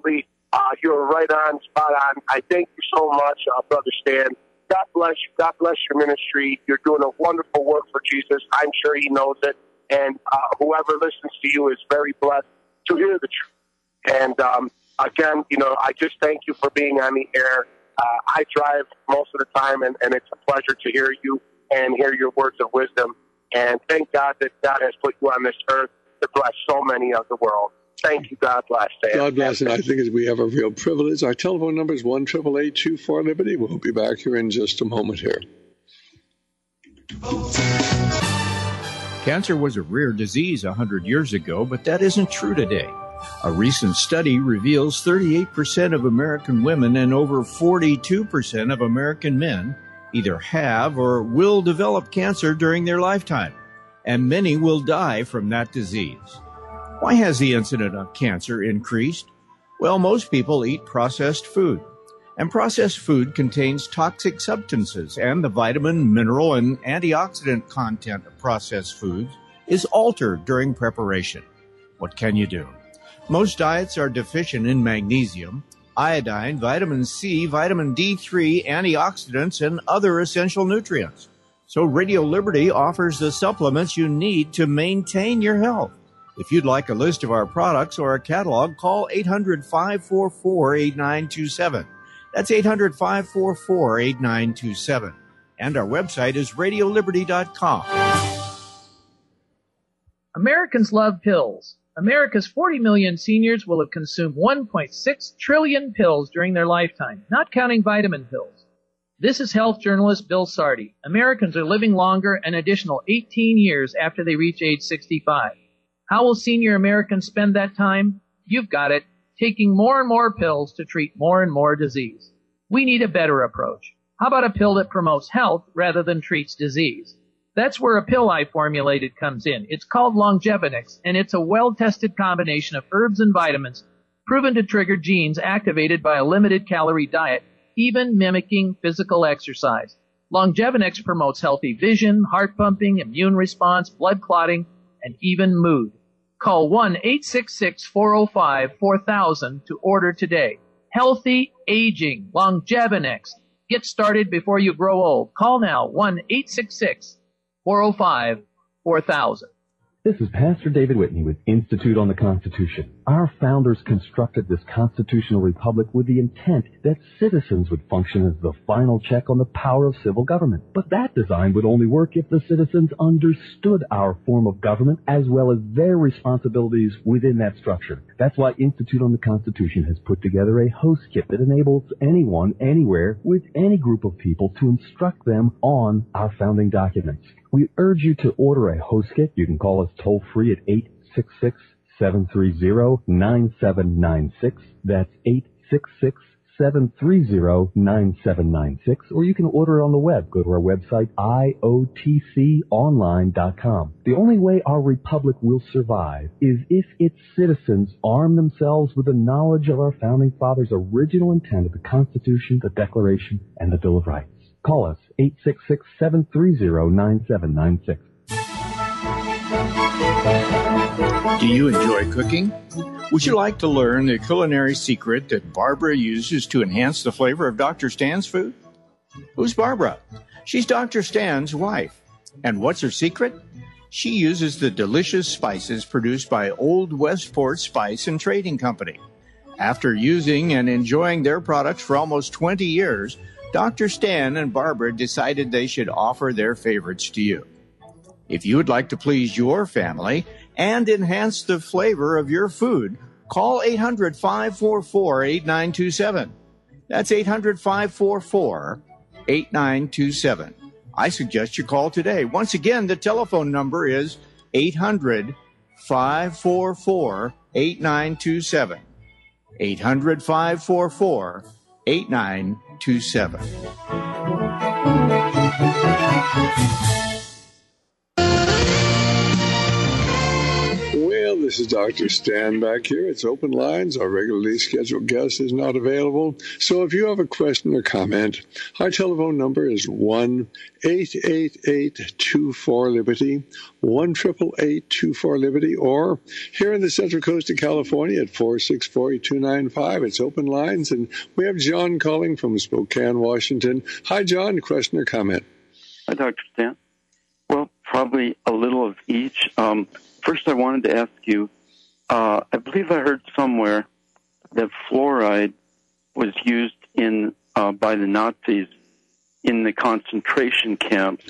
You're right on, spot on. I thank you so much, Brother Stan. God bless you. God bless your ministry. You're doing a wonderful work for Jesus. I'm sure he knows it. And whoever listens to you is very blessed to hear the truth. And again, I just thank you for being on the air. I drive most of the time, and it's a pleasure to hear you and hear your words of wisdom. And thank God that God has put you on this earth to bless so many of the world. Thank you. God bless. God bless. And I think as we have a real privilege, our telephone number is 1-888-24-LIBERTY. We'll be back here in just a moment here. Cancer was a rare disease 100 years ago, but that isn't true today. A recent study reveals 38% of American women and over 42% of American men either have or will develop cancer during their lifetime, and many will die from that disease. Why has the incidence of cancer increased? Well, most people eat processed food, and processed food contains toxic substances, and the vitamin, mineral, and antioxidant content of processed foods is altered during preparation. What can you do? Most diets are deficient in magnesium, iodine, vitamin C, vitamin D3, antioxidants, and other essential nutrients. So Radio Liberty offers the supplements you need to maintain your health. If you'd like a list of our products or a catalog, call 800-544-8927. That's 800-544-8927. And our website is radioliberty.com. Americans love pills. America's 40 million seniors will have consumed 1.6 trillion pills during their lifetime, not counting vitamin pills. This is health journalist Bill Sardi. Americans are living longer an additional 18 years after they reach age 65. How will senior Americans spend that time? You've got it, taking more and more pills to treat more and more disease. We need a better approach. How about a pill that promotes health rather than treats disease? That's where a pill I formulated comes in. It's called Longevinix, and it's a well-tested combination of herbs and vitamins proven to trigger genes activated by a limited-calorie diet, even mimicking physical exercise. Longevinix promotes healthy vision, heart pumping, immune response, blood clotting, and even mood. Call 1-866-405-4000 to order today. Healthy aging, Longevinix. Get started before you grow old. Call now, 1-866-405-4000. This is Pastor David Whitney with Institute on the Constitution. Our founders constructed this constitutional republic with the intent that citizens would function as the final check on the power of civil government. But that design would only work if the citizens understood our form of government as well as their responsibilities within that structure. That's why Institute on the Constitution has put together a host kit that enables anyone, anywhere, with any group of people to instruct them on our founding documents. We urge you to order a host kit. You can call us toll-free at 866-730-9796. That's 866-730-9796. Or you can order it on the web. Go to our website, iotconline.com. The only way our republic will survive is if its citizens arm themselves with the knowledge of our founding fathers' original intent of the Constitution, the Declaration, and the Bill of Rights. Call us, 866-730-9796. Do you enjoy cooking? Would you like to learn the culinary secret that Barbara uses to enhance the flavor of Dr. Stan's food? Who's Barbara? She's Dr. Stan's wife. And what's her secret? She uses the delicious spices produced by Old Westport Spice and Trading Company. After using and enjoying their products for almost 20 years, Dr. Stan and Barbara decided they should offer their favorites to you. If you would like to please your family and enhance the flavor of your food, call 800-544-8927. That's 800-544-8927. I suggest you call today. Once again, the telephone number is 800-544-8927. 800-544-8927. Well, This is Dr. Stan back here. It's open lines. Our regularly scheduled guest is not available. So if you have a question or comment, our telephone number is 1-888-24-LIBERTY, 1-888-24-LIBERTY, or here in the Central Coast of California at 464-8295. It's open lines, and we have John calling from Spokane, Washington. Hi, John. Question or comment? Hi, Dr. Stan. Well, probably a little of each. First, I wanted to ask you, I believe I heard somewhere that fluoride was used by the Nazis in the concentration camps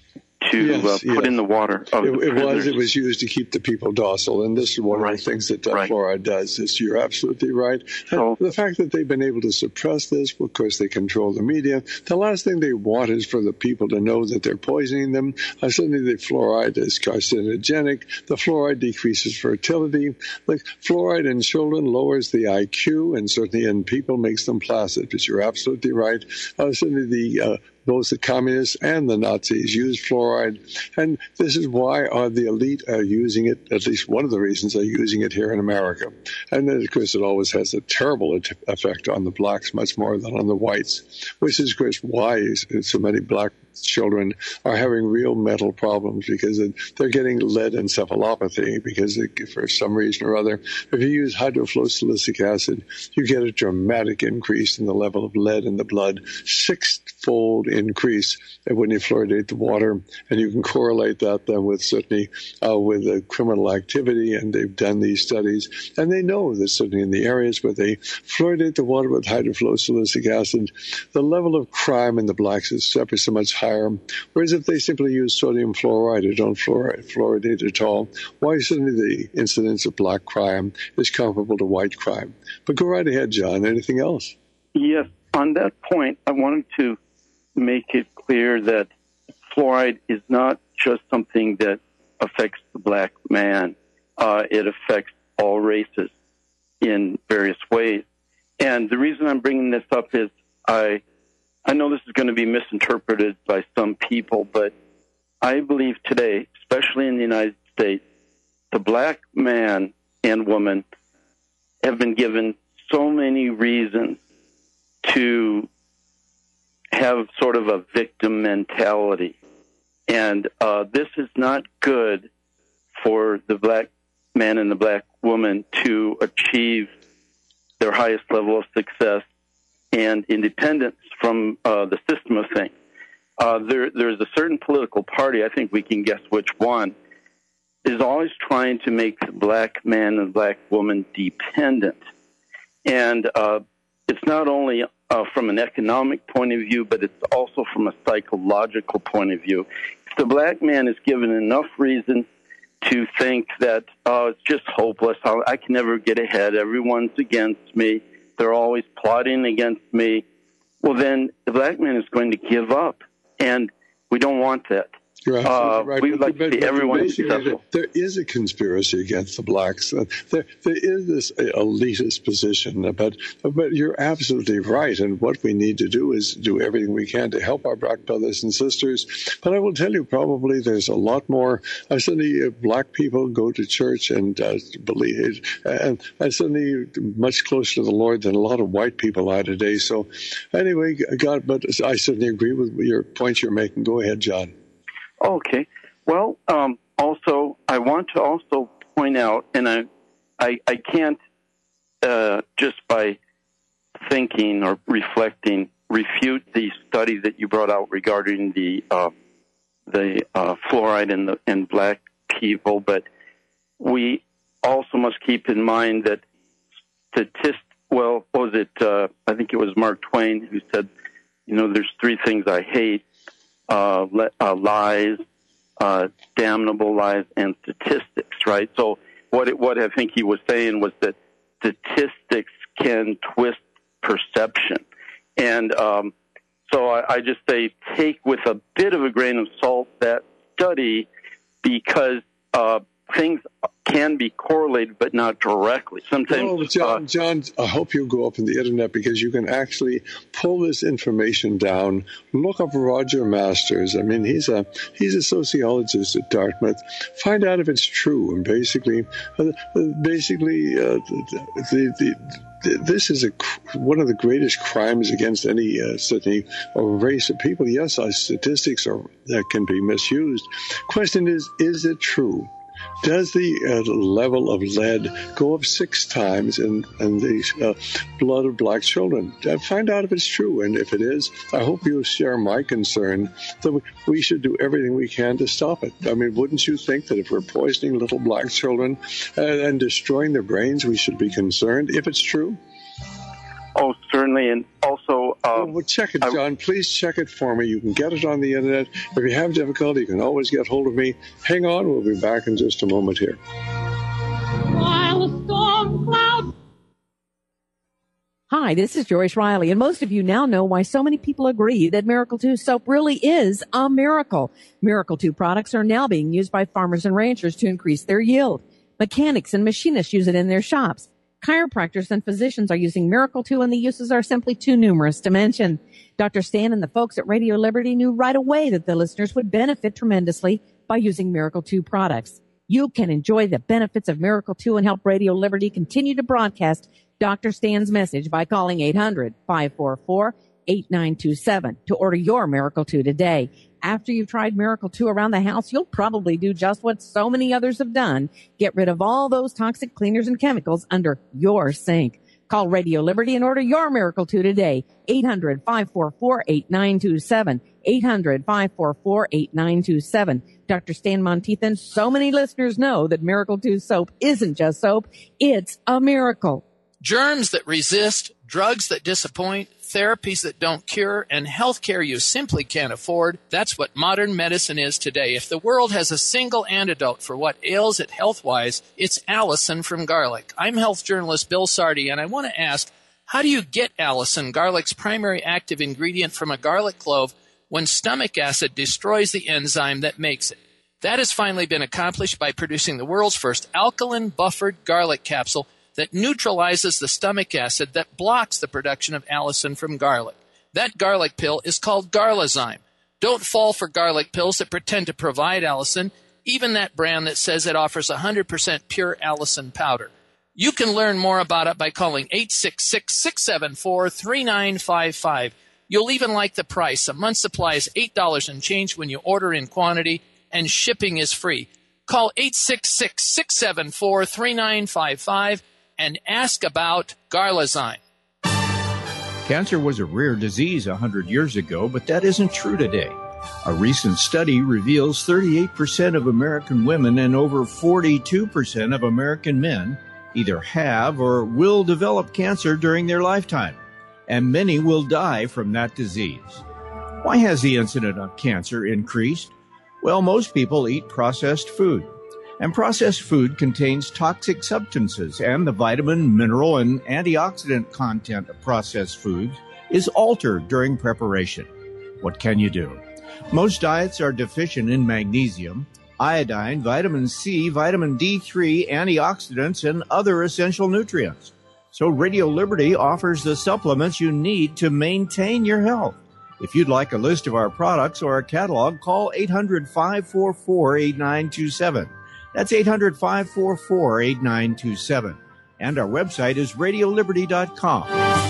to put in the water of the prisoners. It was used to keep the people docile, and this is one of the things that fluoride does. You're absolutely right. And the fact that they've been able to suppress this, of course, they control the media. The last thing they want is for the people to know that they're poisoning them. Suddenly, the fluoride is carcinogenic. The fluoride decreases fertility. Like fluoride in children lowers the IQ, and certainly in people makes them placid. But you're absolutely right. Suddenly, both the communists and the Nazis used fluoride, and this is why the elite are using it. At least one of the reasons they're using it here in America. And then, of course, it always has a terrible effect on the blacks, much more than on the whites, which is, of course, why so many black children are having real mental problems, because they're getting lead encephalopathy, because for some reason or other, if you use hydrofluosilicic acid, you get a dramatic increase in the level of lead in the blood, 6-fold increase when you fluoridate the water, and you can correlate that then with certainly with criminal activity, and they've done these studies, and they know that certainly in the areas where they fluoridate the water with hydrofluosilicic acid, the level of crime in the blacks is ever so much higher. Whereas if they simply use sodium fluoride or don't fluoridate at all, why suddenly the incidence of black crime is comparable to white crime? But go right ahead, John. Anything else? Yes. On that point, I wanted to make it clear that fluoride is not just something that affects the black man. It affects all races in various ways. And the reason I'm bringing this up is I know this is going to be misinterpreted by some people, but I believe today, especially in the United States, the black man and woman have been given so many reasons to have sort of a victim mentality. And this is not good for the black man and the black woman to achieve their highest level of success and independence from the system of things. There's a certain political party, I think we can guess which one, is always trying to make the black man and the black woman dependent. And it's not only from an economic point of view, but it's also from a psychological point of view. If the black man is given enough reason to think that, it's just hopeless, I can never get ahead, everyone's against me, they're always plotting against me, well, then the black man is going to give up, and we don't want that. You're absolutely right. We would like to see everyone successful. There is a conspiracy against the blacks. There is this elitist position, but you're absolutely right. And what we need to do is do everything we can to help our black brothers and sisters. But I will tell you, probably there's a lot more. Suddenly, black people go to church and believe it, and suddenly much closer to the Lord than a lot of white people are today. So, anyway, but I certainly agree with your points you're making. Go ahead, John. Okay. Well, also, I want to also point out, and I can't just by thinking or reflecting refute the study that you brought out regarding the fluoride in black people, but we also must keep in mind that I think it was Mark Twain who said, there's three things I hate. Lies, damnable lies, and statistics, right? So what I think he was saying was that statistics can twist perception. And so I just say take with a bit of a grain of salt that study, because things can be correlated, but not directly. Sometimes, John, I hope you go up on the internet because you can actually pull this information down. Look up Roger Masters. I mean, he's a sociologist at Dartmouth. Find out if it's true. And basically, this is one of the greatest crimes against any city or race of people. Yes, our statistics that can be misused. Question is it true? Does the level of lead go up 6 times in the blood of black children? Find out if it's true. And if it is, I hope you share my concern that we should do everything we can to stop it. I mean, wouldn't you think that if we're poisoning little black children and destroying their brains, we should be concerned if it's true? Oh, certainly. And also... well, check it, John. Please check it for me. You can get it on the internet. If you have difficulty, you can always get hold of me. Hang on. We'll be back in just a moment here. Hi, this is Joyce Riley, and most of you now know why so many people agree that Miracle 2 soap really is a miracle. Miracle 2 products are now being used by farmers and ranchers to increase their yield. Mechanics and machinists use it in their shops. Chiropractors and physicians are using Miracle 2, and the uses are simply too numerous to mention. Dr. Stan and the folks at Radio Liberty knew right away that the listeners would benefit tremendously by using Miracle 2 products. You can enjoy the benefits of Miracle 2 and help Radio Liberty continue to broadcast Dr. Stan's message by calling 800-544-8927 to order your Miracle 2 today. After you've tried Miracle 2 around the house, you'll probably do just what so many others have done. Get rid of all those toxic cleaners and chemicals under your sink. Call Radio Liberty and order your Miracle 2 today. 800-544-8927. 800-544-8927. Dr. Stan Monteith, so many listeners know that Miracle 2 soap isn't just soap. It's a miracle. Germs that resist, drugs that disappoint, therapies that don't cure, and health care you simply can't afford. That's what modern medicine is today. If the world has a single antidote for what ails it health-wise, it's Allison from garlic. I'm health journalist Bill Sardi, and I want to ask, how do you get Allison, garlic's primary active ingredient, from a garlic clove when stomach acid destroys the enzyme that makes it? That has finally been accomplished by producing the world's first alkaline buffered garlic capsule that neutralizes the stomach acid that blocks the production of allicin from garlic. That garlic pill is called Garlazyme. Don't fall for garlic pills that pretend to provide allicin, even that brand that says it offers 100% pure allicin powder. You can learn more about it by calling 866-674-3955. You'll even like the price. A month's supply is $8 and change when you order in quantity, and shipping is free. Call 866-674-3955 and ask about Garlazyme. Cancer was a rare disease 100 years ago, but that isn't true today. A recent study reveals 38% of American women and over 42% of American men either have or will develop cancer during their lifetime, and many will die from that disease. Why has the incidence of cancer increased? Well, most people eat processed food. And processed food contains toxic substances, and the vitamin, mineral, and antioxidant content of processed foods is altered during preparation. What can you do? Most diets are deficient in magnesium, iodine, vitamin C, vitamin D3, antioxidants, and other essential nutrients. So Radio Liberty offers the supplements you need to maintain your health. If you'd like a list of our products or a catalog, call 800-544-8927. That's 800-544-8927. And our website is radioliberty.com.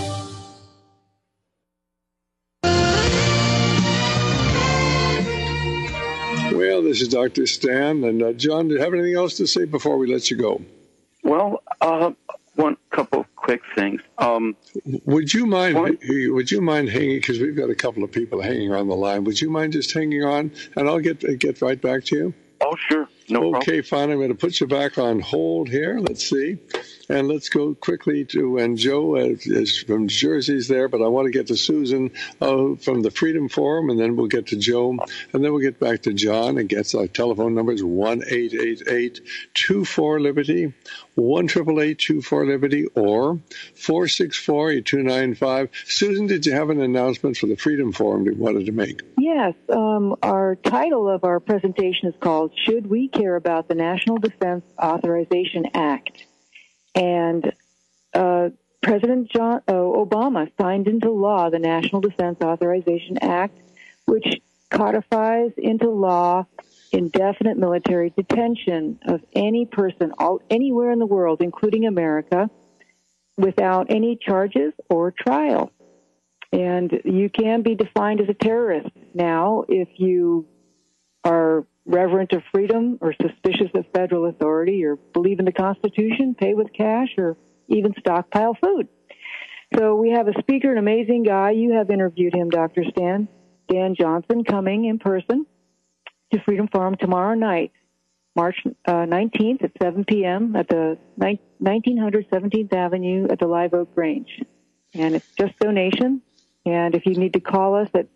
Well, this is Dr. Stan. And John, do you have anything else to say before we let you go? Well, one couple of quick things. Would you mind hanging, because we've got a couple of people hanging on the line. Would you mind just hanging on, and I'll get right back to you? Oh, sure. No problem. Okay, fine. I'm going to put you back on hold here. Let's see. And let's go quickly to, and Joe is from Jersey's there, but I want to get to Susan from the Freedom Forum, and then we'll get to Joe, and then we'll get back to John, and gets our telephone numbers 1-888-24-LIBERTY, 1-888-24-LIBERTY, or 464-8295. Susan, did you have an announcement for the Freedom Forum you wanted to make? Yes. Our title of our presentation is called "Should We care about the National Defense Authorization Act. And President Obama signed into law the National Defense Authorization Act, which codifies into law indefinite military detention of any person anywhere in the world, including America, without any charges or trial. And you can be defined as a terrorist now if you are reverent of freedom or suspicious of federal authority or believe in the Constitution, pay with cash, or even stockpile food. So we have a speaker, an amazing guy. You have interviewed him, Dr. Stan. Dan Johnson, coming in person to Freedom Forum tomorrow night, March 19th at 7 p.m. at the 1900 17th Avenue at the Live Oak Grange. And it's just donation. And if you need to call us at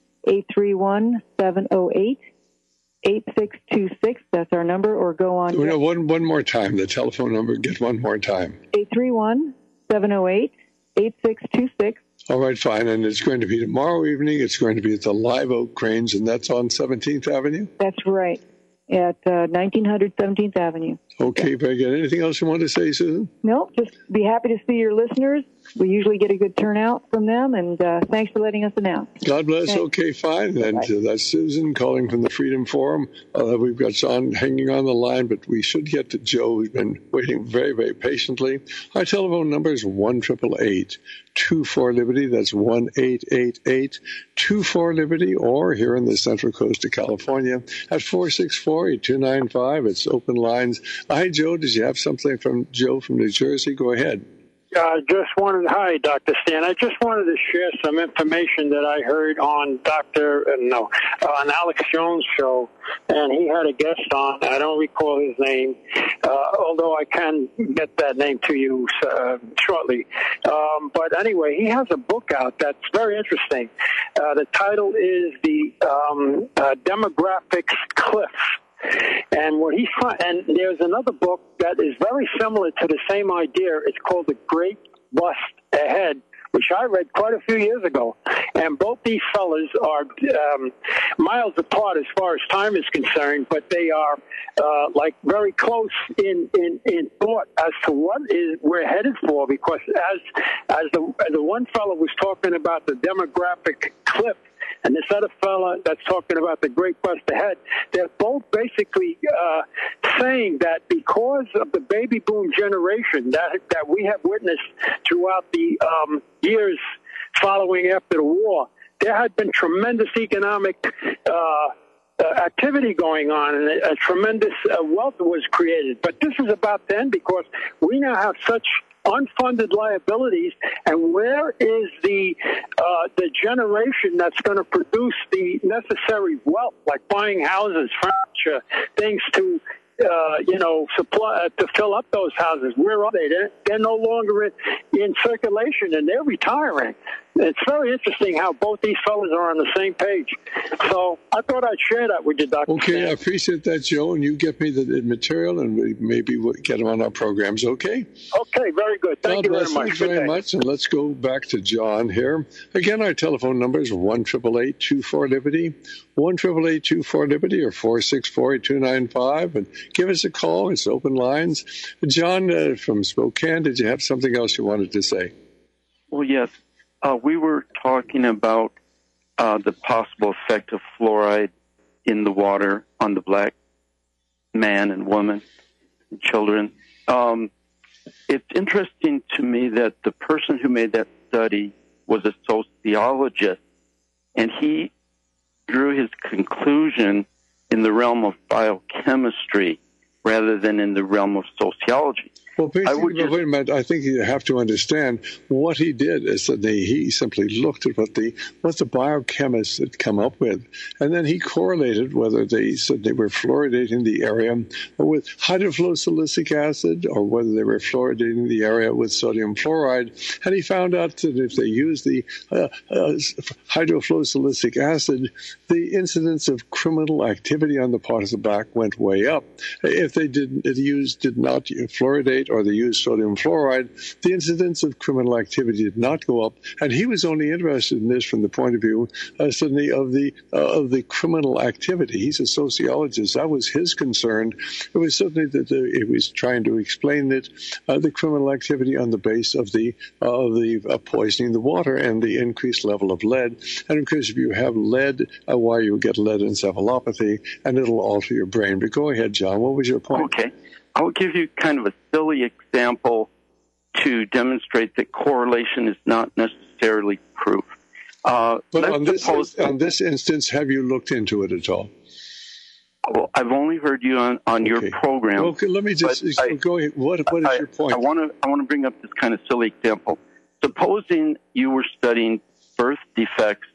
831-708-8626, that's our number, or go on. No, one more time, the telephone number, get one more time. 831-708-8626. All right, fine. And it's going to be tomorrow evening. It's going to be at the Live Oak Grange, and that's on 17th Avenue? That's right, at 1900 17th Avenue. Okay, very good. Anything else you want to say, Susan? No, just be happy to see your listeners. We usually get a good turnout from them, and thanks for letting us announce. God bless. Thanks. Okay, fine. And that's Susan calling from the Freedom Forum. We've got John hanging on the line, but we should get to Joe, who's been waiting very, very patiently. Our telephone number is 1-888-24-LIBERTY. That's 1-888-24-LIBERTY, or here in the Central Coast of California at 464-8295. It's open lines. Hi, Joe. Did you have something from Joe from New Jersey? Go ahead. Hi, Dr. Stan. I just wanted to share some information that I heard on on Alex Jones' show, and he had a guest on. I don't recall his name, although I can get that name to you shortly. But anyway, he has a book out that's very interesting. The title is The Demographics Cliff. And and there's another book that is very similar to the same idea. It's called The Great Bust Ahead, which I read quite a few years ago. And both these fellas are miles apart as far as time is concerned, but they are like very close in thought as to what we're headed for. Because as the one fellow was talking about the demographic cliff, and this other fella that's talking about the great bust ahead, they're both basically saying that because of the baby boom generation that we have witnessed throughout the years following after the war, there had been tremendous economic activity going on, and a tremendous wealth was created. But this is about to end because we now have such unfunded liabilities, and where is the generation that's going to produce the necessary wealth, like buying houses, furniture, things to supply to fill up those houses? Where are they? They're no longer in circulation, and they're retiring. It's very interesting how both these fellas are on the same page. So I thought I'd share that with you, Dr. Okay, Stan. I appreciate that, Joe, and you get me the material, and maybe we'll get them on our programs, okay? Okay, very good. Thank you very much. Thanks very much, and let's go back to John here. Again, our telephone number is 1-888-24-LIBERTY, 1-888-24-LIBERTY, or 464-8295, and give us a call. It's open lines. John from Spokane, did you have something else you wanted to say? Well, yes. We were talking about the possible effect of fluoride in the water on the black man and woman and children. It's interesting to me that the person who made that study was a sociologist, and he drew his conclusion in the realm of biochemistry rather than in the realm of sociology. Well, basically, wait a minute. I think you have to understand what he did is that he simply looked at what the biochemists had come up with, and then he correlated whether they said they were fluoridating the area with hydrofluosilicic acid or whether they were fluoridating the area with sodium fluoride. And he found out that if they used the hydrofluosilicic acid, the incidence of criminal activity on the part of the black went way up. If they did not fluoridate glyphosate or the used sodium fluoride, the incidence of criminal activity did not go up. And he was only interested in this from the point of view, certainly, of the criminal activity. He's a sociologist. That was his concern. It was certainly that it was trying to explain that the criminal activity on the base of the poisoning the water and the increased level of lead. And of course, if you have lead, why you get lead encephalopathy, and it'll alter your brain. But go ahead, John. What was your point? Okay. I'll give you kind of a silly example to demonstrate that correlation is not necessarily proof. But on this instance, have you looked into it at all? Well, I've only heard you on your program. Okay, let me just go ahead. What is your point? I want to bring up this kind of silly example. Supposing you were studying birth defects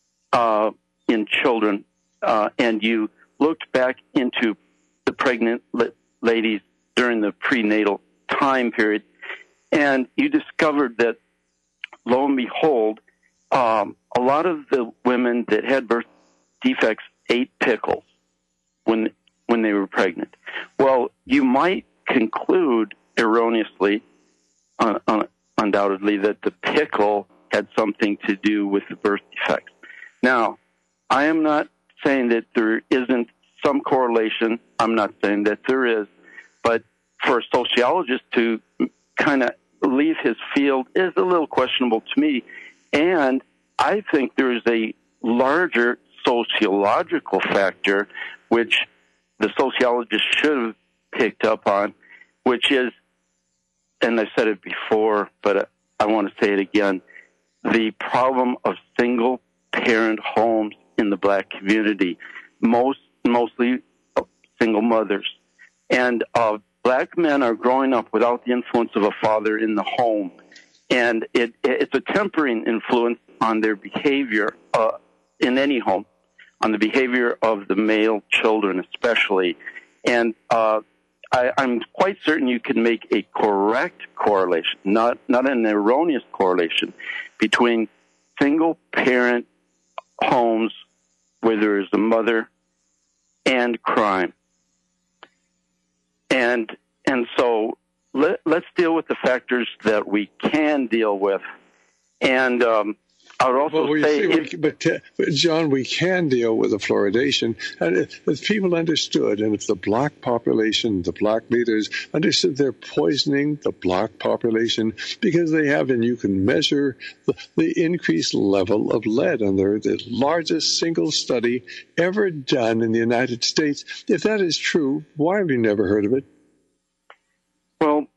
in children, and you looked back into the pregnant ladies during the prenatal time period, and you discovered that, lo and behold, a lot of the women that had birth defects ate pickles when they were pregnant. Well, you might conclude erroneously, undoubtedly, that the pickle had something to do with the birth defects. Now, I am not saying that there isn't some correlation. I'm not saying that there is. But for a sociologist to kind of leave his field is a little questionable to me. And I think there is a larger sociological factor which the sociologist should have picked up on, which is, and I said it before, but I want to say it again, the problem of single-parent homes in the black community, mostly single mothers. And black men are growing up without the influence of a father in the home. And it's a tempering influence on their behavior in any home, on the behavior of the male children especially. And I'm quite certain you can make a correct correlation, not an erroneous correlation, between single-parent homes where there is a mother and crime. And so let's deal with the factors that we can deal with. And I would also but John, we can deal with the fluoridation. And if people understood, and if the black population, the black leaders understood they're poisoning the black population because they have, and you can measure the increased level of lead. And they're the largest single study ever done in the United States. If that is true, why have you never heard of it? Well,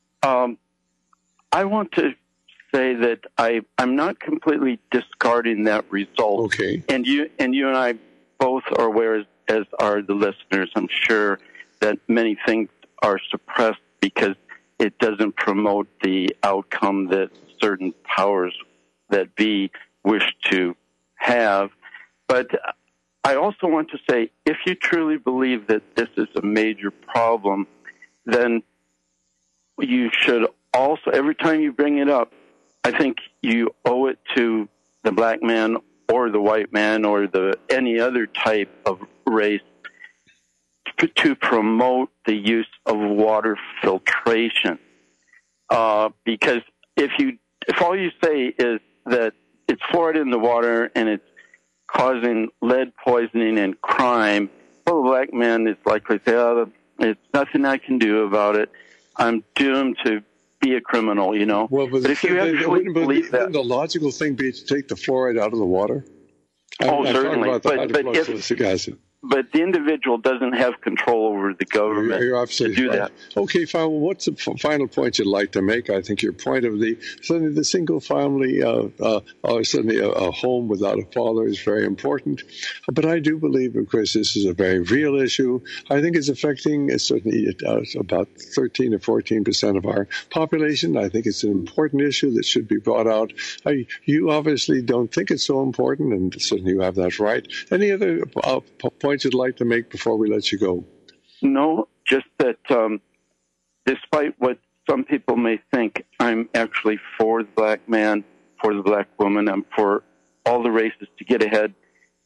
I want to say that I'm not completely discarding that result. Okay. And you and I both are aware, as are the listeners, I'm sure, that many things are suppressed because it doesn't promote the outcome that certain powers that be wish to have. But I also want to say, if you truly believe that this is a major problem, then you should also, every time you bring it up, I think you owe it to the black man or the white man or any other type of race to promote the use of water filtration. Because if all you say is that it's fluoride in the water and it's causing lead poisoning and crime, well, the black man is likely to say, oh, it's nothing I can do about it. I'm doomed to be a criminal, you know. Well, but if you actually believe that, the logical thing be to take the fluoride out of the water. Certainly. I'm talking about the hydrofluoric acid. But the individual doesn't have control over the government to do that. Okay, fine. Well, what's the final point you'd like to make? I think your point of certainly the single family, certainly a home without a father is very important. But I do believe, of course, this is a very real issue. I think it's affecting certainly about 13 or 14% of our population. I think it's an important issue that should be brought out. You obviously don't think it's so important, and certainly you have that right. Any other points you'd like to make before we let you go? No, just that despite what some people may think, I'm actually for the black man, for the black woman. I'm for all the races to get ahead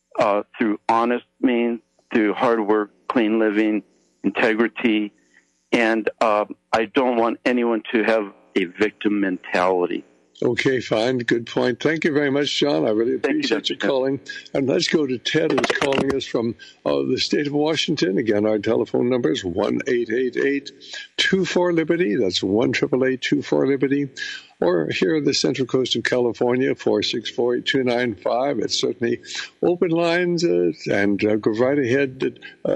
through honest means, through hard work, clean living, integrity, And I don't want anyone to have a victim mentality. Okay, fine. Good point. Thank you very much, John. I really appreciate you calling. And let's go to Ted, who's calling us from the state of Washington. Again, our telephone number is 1-888-24-LIBERTY. That's 1-888-24-LIBERTY. Or here on the Central Coast of California, 464-8295. It's certainly open lines, and go right ahead.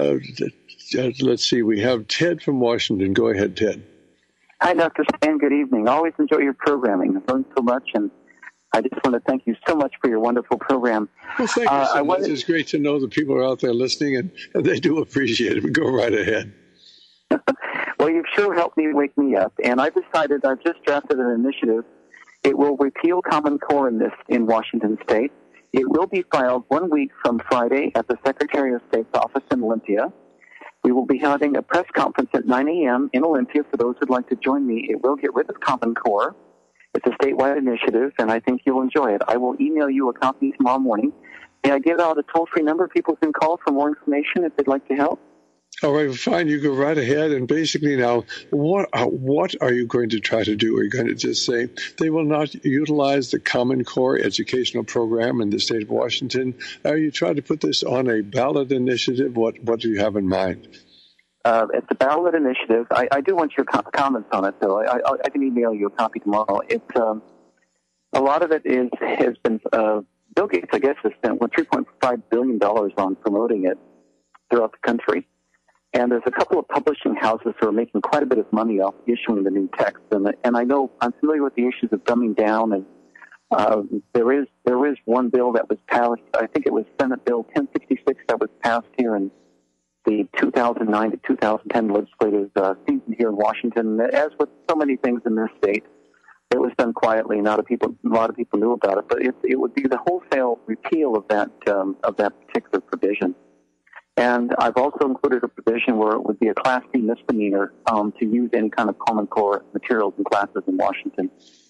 Let's see. We have Ted from Washington. Go ahead, Ted. Hi, Dr. Stan. Good evening. Always enjoy your programming. I've learned so much, and I just want to thank you so much for your wonderful program. Well, thank you so much. It's great to know that people are out there listening, and they do appreciate it. Go right ahead. Well, you've sure helped me wake me up, and I've just drafted an initiative. It will repeal Common Core in Washington State. It will be filed 1 week from Friday at the Secretary of State's office in Olympia. We will be having a press conference at 9 a.m. in Olympia for those who'd like to join me. It will get rid of Common Core. It's a statewide initiative, and I think you'll enjoy it. I will email you a copy tomorrow morning. May I give out a toll-free number people can call for more information if they'd like to help? All right, fine. You go right ahead. And basically now, what are you going to try to do? Are you going to just say they will not utilize the Common Core educational program in the state of Washington? Are you trying to put this on a ballot initiative? What do you have in mind? It's a ballot initiative. I do want your comments on it, though. I can email you a copy tomorrow. It's a lot of it has been Bill Gates, I guess, has spent $3.5 billion on promoting it throughout the country. And there's a couple of publishing houses who are making quite a bit of money off issuing the new text. And I know I'm familiar with the issues of dumbing down. And there is one bill that was passed. I think it was Senate Bill 1066 that was passed here in the 2009 to 2010 legislative season here in Washington. As with so many things in this state, it was done quietly. A lot of people knew about it, but it would be the wholesale repeal of that particular provision. And I've also included a provision where it would be a Class C misdemeanor to use any kind of Common Core materials in classes in Washington.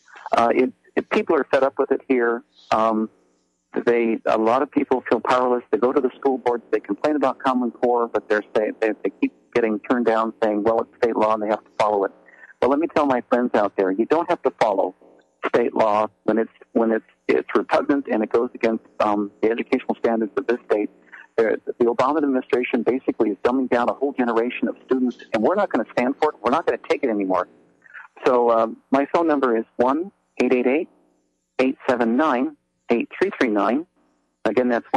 If people are fed up with it here, a lot of people feel powerless. They go to the school boards, they complain about Common Core, but they keep getting turned down, saying, "Well, it's state law and they have to follow it." Well, let me tell my friends out there, you don't have to follow state law when it's repugnant and it goes against the educational standards of this state. The Obama administration basically is dumbing down a whole generation of students, and we're not going to stand for it. We're not going to take it anymore. So my phone number is 1-888-879-8339. Again, that's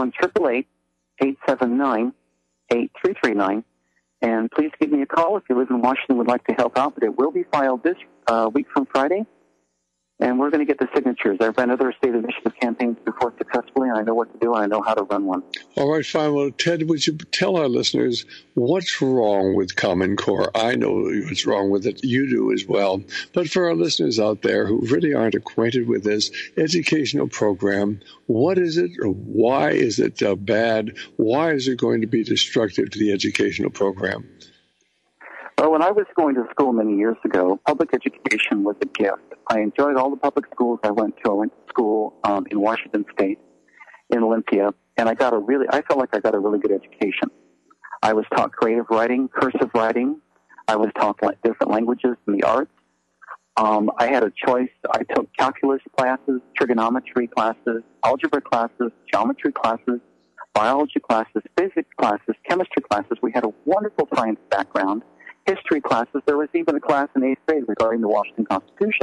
1-888-879-8339. And please give me a call if you live in Washington and would like to help out. But it will be filed this week from Friday. And we're going to get the signatures. I've run other state initiative campaigns before successfully, and I know what to do, and I know how to run one. All right, fine. Well, Ted, would you tell our listeners what's wrong with Common Core? I know what's wrong with it. You do as well. But for our listeners out there who really aren't acquainted with this educational program, what is it, or why is it bad? Why is it going to be destructive to the educational program? Well, when I was going to school many years ago, public education was a gift. I enjoyed all the public schools I went to. I went to school in Washington State, in Olympia, and I felt like I got a really good education. I was taught creative writing, cursive writing. I was taught different languages and the arts. I had a choice. I took calculus classes, trigonometry classes, algebra classes, geometry classes, biology classes, physics classes, chemistry classes. We had a wonderful science background. History classes. There was even a class in 8th grade regarding the Washington Constitution.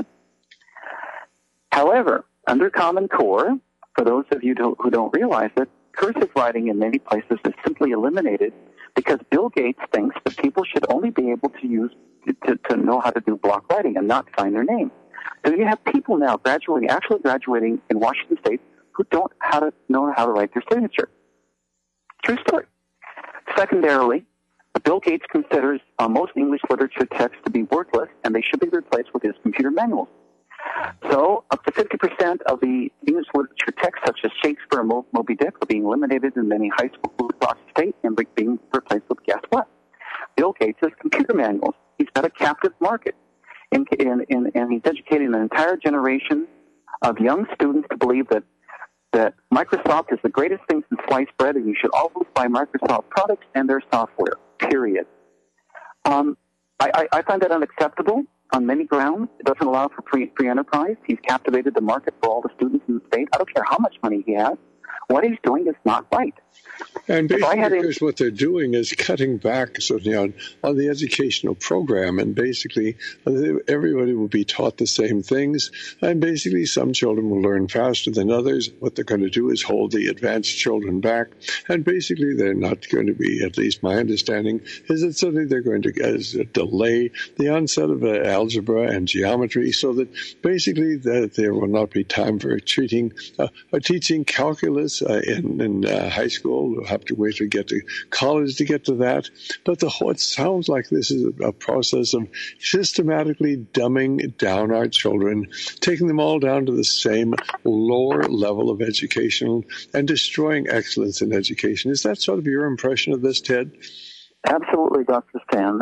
However, under Common Core, for those of you who don't realize it, cursive writing in many places is simply eliminated because Bill Gates thinks that people should only be able to to know how to do block writing and not sign their name. So you have people now actually graduating in Washington State who don't know how to write their signature. True story. Secondarily, Bill Gates considers most English literature texts to be worthless, and they should be replaced with his computer manuals. So up to 50% of the English literature texts, such as Shakespeare and Moby Dick, are being eliminated in many high schools across the state and being replaced with, guess what? Bill Gates' computer manuals. He's got a captive market, and he's educating an entire generation of young students to believe that Microsoft is the greatest thing since sliced bread, and you should always buy Microsoft products and their software, period. I find that unacceptable on many grounds. It doesn't allow for free enterprise. He's captivated the market for all the students in the state. I don't care how much money he has. What he's doing is not right. And basically, because what they're doing is cutting back certainly on the educational program, and basically everybody will be taught the same things, and basically some children will learn faster than others. What they're going to do is hold the advanced children back, and basically they're not going to be, at least my understanding, is that certainly they're going to delay the onset of algebra and geometry, so that basically that there will not be time for teaching calculus in high school. We'll have to wait to get to college to get to that. But it sounds like this is a process of systematically dumbing down our children, taking them all down to the same lower level of education and destroying excellence in education. Is that sort of your impression of this, Ted? Absolutely, Dr. Stan.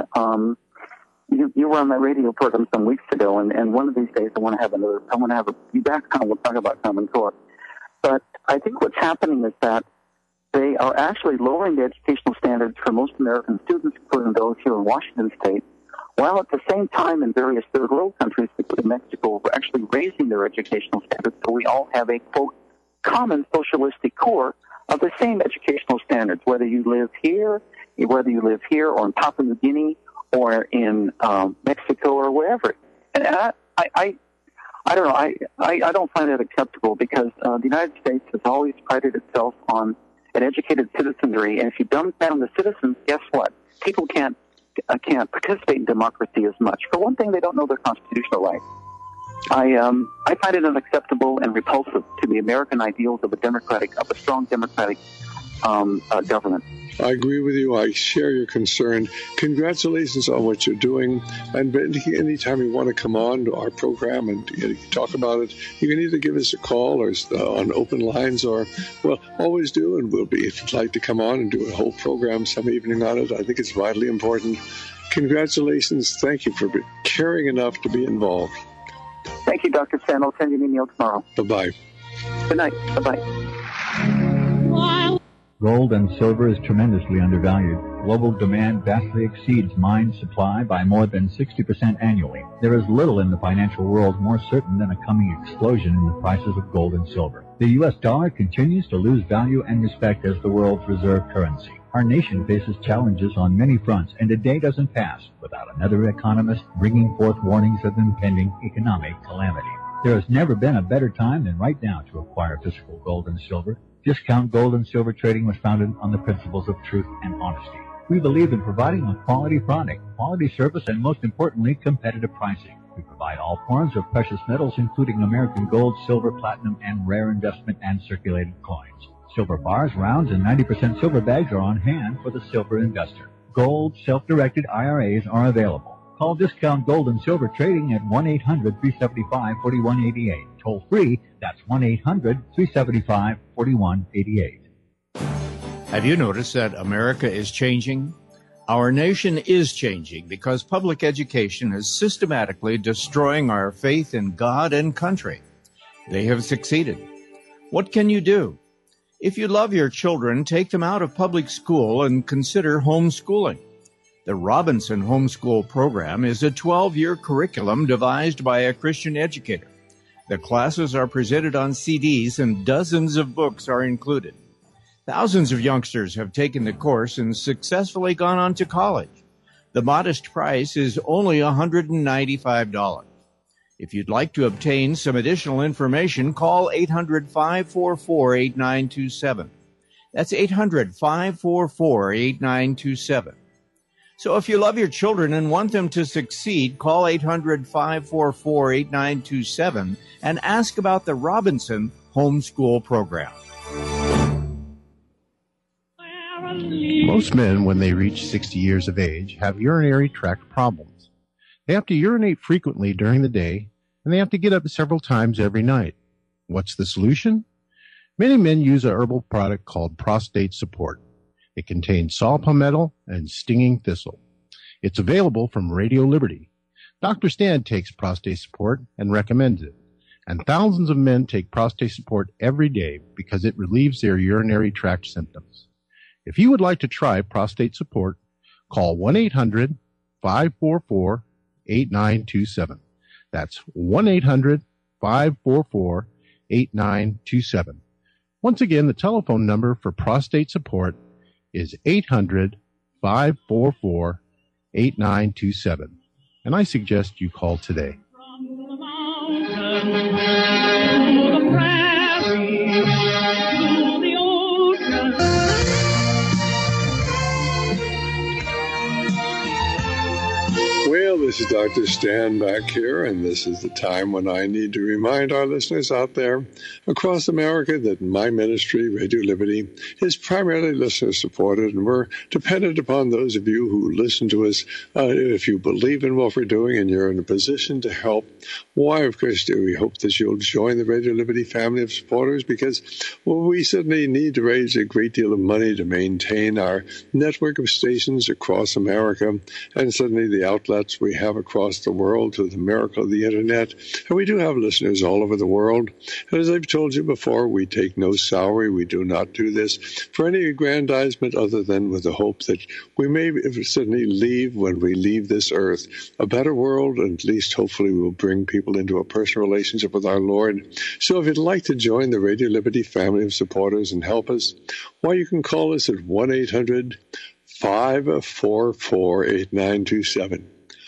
You were on my radio program some weeks ago, and one of these days I want to have you back on. We'll talk about Common Core. But I think what's happening is that they are actually lowering the educational standards for most American students, including those here in Washington State, while at the same time in various third world countries, including Mexico, we're actually raising their educational standards so we all have a, quote, common socialistic core of the same educational standards, whether you live here or in Papua New Guinea or in Mexico or wherever. And I don't know. I don't find that acceptable because the United States has always prided itself on an educated citizenry, and if you dumb down the citizens, guess what? People can't participate in democracy as much. For one thing, they don't know their constitutional rights. I find it unacceptable and repulsive to the American ideals of a strong democratic government. I agree with you. I share your concern. Congratulations on what you're doing. And anytime you want to come on to our program and talk about it, you can either give us a call or on open lines, or, well, always do. And we'll be, if you'd like to come on and do a whole program some evening on it, I think it's vitally important. Congratulations. Thank you for caring enough to be involved. Thank you, Dr. Stan. I'll send you an email tomorrow. Bye-bye. Good night. Bye-bye. Gold and silver is tremendously undervalued. Global demand vastly exceeds mine supply by more than 60% annually. There is little in the financial world more certain than a coming explosion in the prices of gold and silver. The U.S. dollar continues to lose value and respect as the world's reserve currency. Our nation faces challenges on many fronts, and a day doesn't pass without another economist bringing forth warnings of impending economic calamity. There has never been a better time than right now to acquire physical gold and silver. Discount Gold and Silver Trading was founded on the principles of truth and honesty. We believe in providing a quality product, quality service, and most importantly, competitive pricing. We provide all forms of precious metals, including American gold, silver, platinum, and rare investment and circulated coins. Silver bars, rounds, and 90% silver bags are on hand for the silver investor. Gold, self-directed IRAs are available. Call Discount Gold and Silver Trading at 1-800-375-4188. Toll free, that's 1-800-375-4188. Have you noticed that America is changing? Our nation is changing because public education is systematically destroying our faith in God and country. They have succeeded. What can you do? If you love your children, take them out of public school and consider homeschooling. The Robinson Homeschool Program is a 12-year curriculum devised by a Christian educator. The classes are presented on CDs and dozens of books are included. Thousands of youngsters have taken the course and successfully gone on to college. The modest price is only $195. If you'd like to obtain some additional information, call 800-544-8927. That's 800-544-8927. So if you love your children and want them to succeed, call 800-544-8927 and ask about the Robinson Homeschool Program. Most men, when they reach 60 years of age, have urinary tract problems. They have to urinate frequently during the day, and they have to get up several times every night. What's the solution? Many men use a herbal product called Prostate Support. It contains saw palmetto and stinging thistle. It's available from Radio Liberty. Dr. Stan takes Prostate Support and recommends it. And thousands of men take Prostate Support every day because it relieves their urinary tract symptoms. If you would like to try Prostate Support, call 1-800 1-800-544-8927. That's 1-800-544-8927. Once again, the telephone number for prostate support is 800-544-8927. And I suggest you call today. Well, this is Dr. Stan back here, and this is the time when I need to remind our listeners out there across America that my ministry, Radio Liberty, is primarily listener-supported, and we're dependent upon those of you who listen to us. If you believe in what we're doing and you're in a position to help, why, of course, do we hope that you'll join the Radio Liberty family of supporters, because we certainly need to raise a great deal of money to maintain our network of stations across America, and certainly the outlets we have across the world through the miracle of the Internet. And we do have listeners all over the world. And as I've told you before, we take no salary. We do not do this for any aggrandizement other than with the hope that we may certainly leave, when we leave this earth, a better world, and at least hopefully we'll bring people into a personal relationship with our Lord. So if you'd like to join the Radio Liberty family of supporters and help us, why, you can call us at 1-800-544-8927.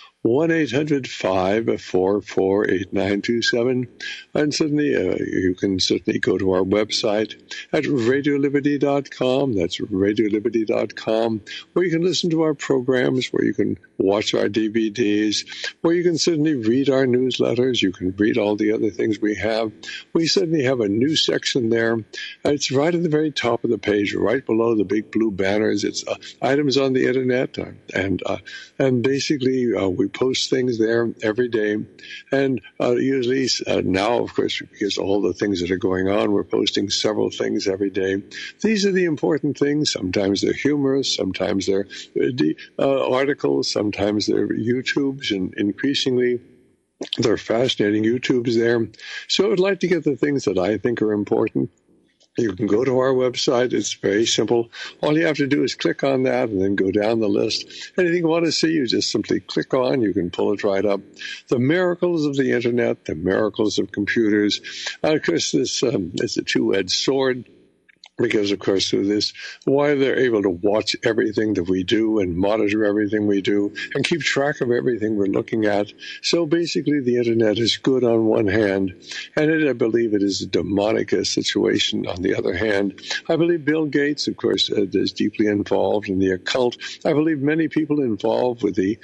1-800-544-8927. And certainly, you can certainly go to our website at radioliberty.com. That's radioliberty.com, where you can listen to our programs, where you can watch our DVDs, where you can certainly read our newsletters. You can read all the other things we have. We certainly have a new section there. It's right at the very top of the page, right below the big blue banners. It's items on the Internet, and basically we post things there every day. And usually now, of course, because all the things that are going on, we're posting several things every day. These are the important things. Sometimes they're humorous, sometimes they're articles, sometimes they're YouTubes, and increasingly they're fascinating YouTubes there. So I'd like to get the things that I think are important. You can go to our website. It's very simple. All you have to do is click on that and then go down the list. Anything you want to see, you just simply click on. You can pull it right up. The miracles of the Internet, the miracles of computers. Of course, this is a two-edged sword. Because, of course, through this, why they're able to watch everything that we do and monitor everything we do and keep track of everything we're looking at. So basically, the Internet is good on one hand, and I believe it is a demonic situation on the other hand. I believe Bill Gates, of course, is deeply involved in the occult. I believe many people involved with the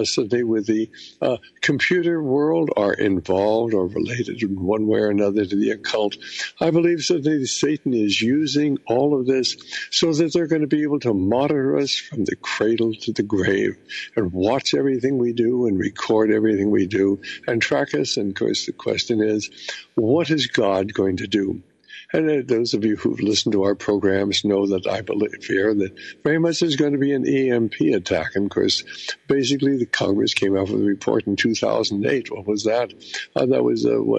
computer world are involved or related in one way or another to the occult. I believe certainly Satan is using all of this so that they're going to be able to monitor us from the cradle to the grave and watch everything we do and record everything we do and track us. And of course, the question is, what is God going to do? And those of you who've listened to our programs know that I fear that very much there's going to be an EMP attack. And of course, basically the Congress came out with a report in 2008. What was that? That was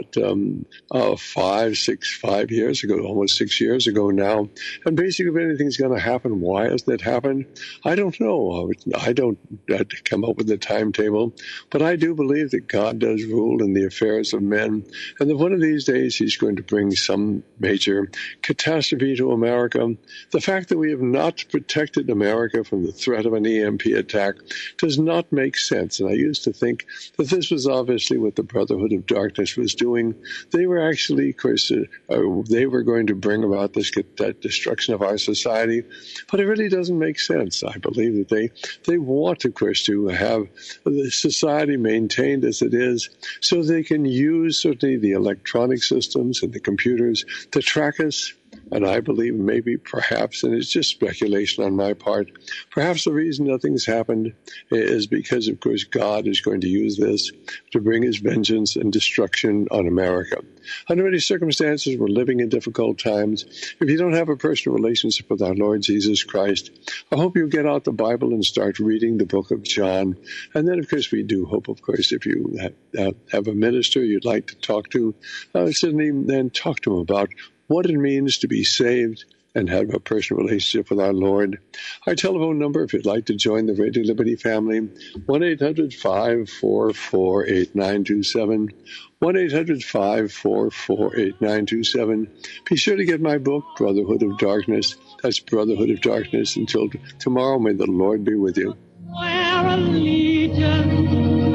5 years ago, almost 6 years ago now. And basically, if anything's going to happen, why hasn't it happened? I don't know. I don't come up with a timetable, but I do believe that God does rule in the affairs of men, and that one of these days He's going to bring some major catastrophe to America. The fact that we have not protected America from the threat of an EMP attack does not make sense. And I used to think that this was obviously what the Brotherhood of Darkness was doing. They were actually, of course, they were going to bring about that destruction of our society. But it really doesn't make sense. I believe that they want, of course, to have the society maintained as it is so they can use certainly the electronic systems and the computers to track us. And I believe maybe, perhaps, and it's just speculation on my part, perhaps the reason nothing's happened is because, of course, God is going to use this to bring His vengeance and destruction on America. Under many circumstances, we're living in difficult times. If you don't have a personal relationship with our Lord Jesus Christ, I hope you get out the Bible and start reading the book of John. And then, of course, we do hope, of course, if you have a minister you'd like to talk to, certainly then talk to him about what it means to be saved and have a personal relationship with our Lord. Our telephone number, if you'd like to join the Radio Liberty family, 1-800-544-8927, 1-800-544-8927. Be sure to get my book, Brotherhood of Darkness. That's Brotherhood of Darkness. Until tomorrow, may the Lord be with you. Swear allegiance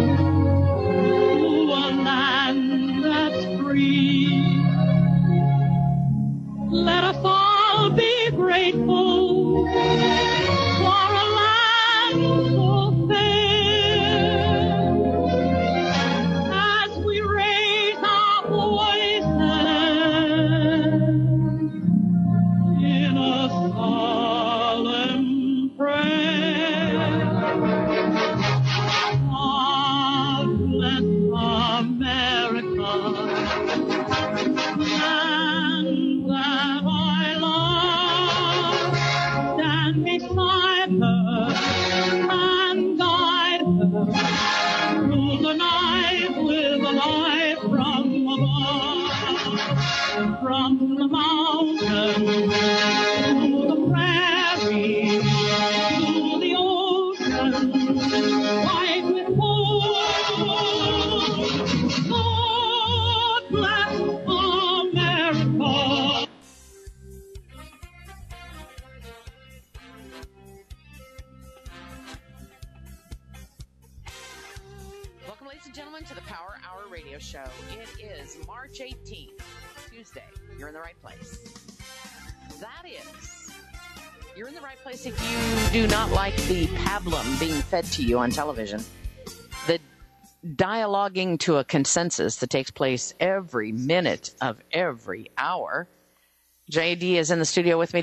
to a land that's free. Let us all be grateful for a land so fair. As we raise our voices in a solemn prayer, God bless America, and that I love. Stand beside her and guide her through the night with a light from above, from the mountains to the prairies to the ocean, white with gold. God bless America. Welcome, ladies and gentlemen, to the Power Hour Radio Show. It is March 18th, Tuesday. You're in the right place. That is, you're in the right place if you do not like the pablum being fed to you on television. The dialoguing to a consensus that takes place every minute of every hour. JD is in the studio with me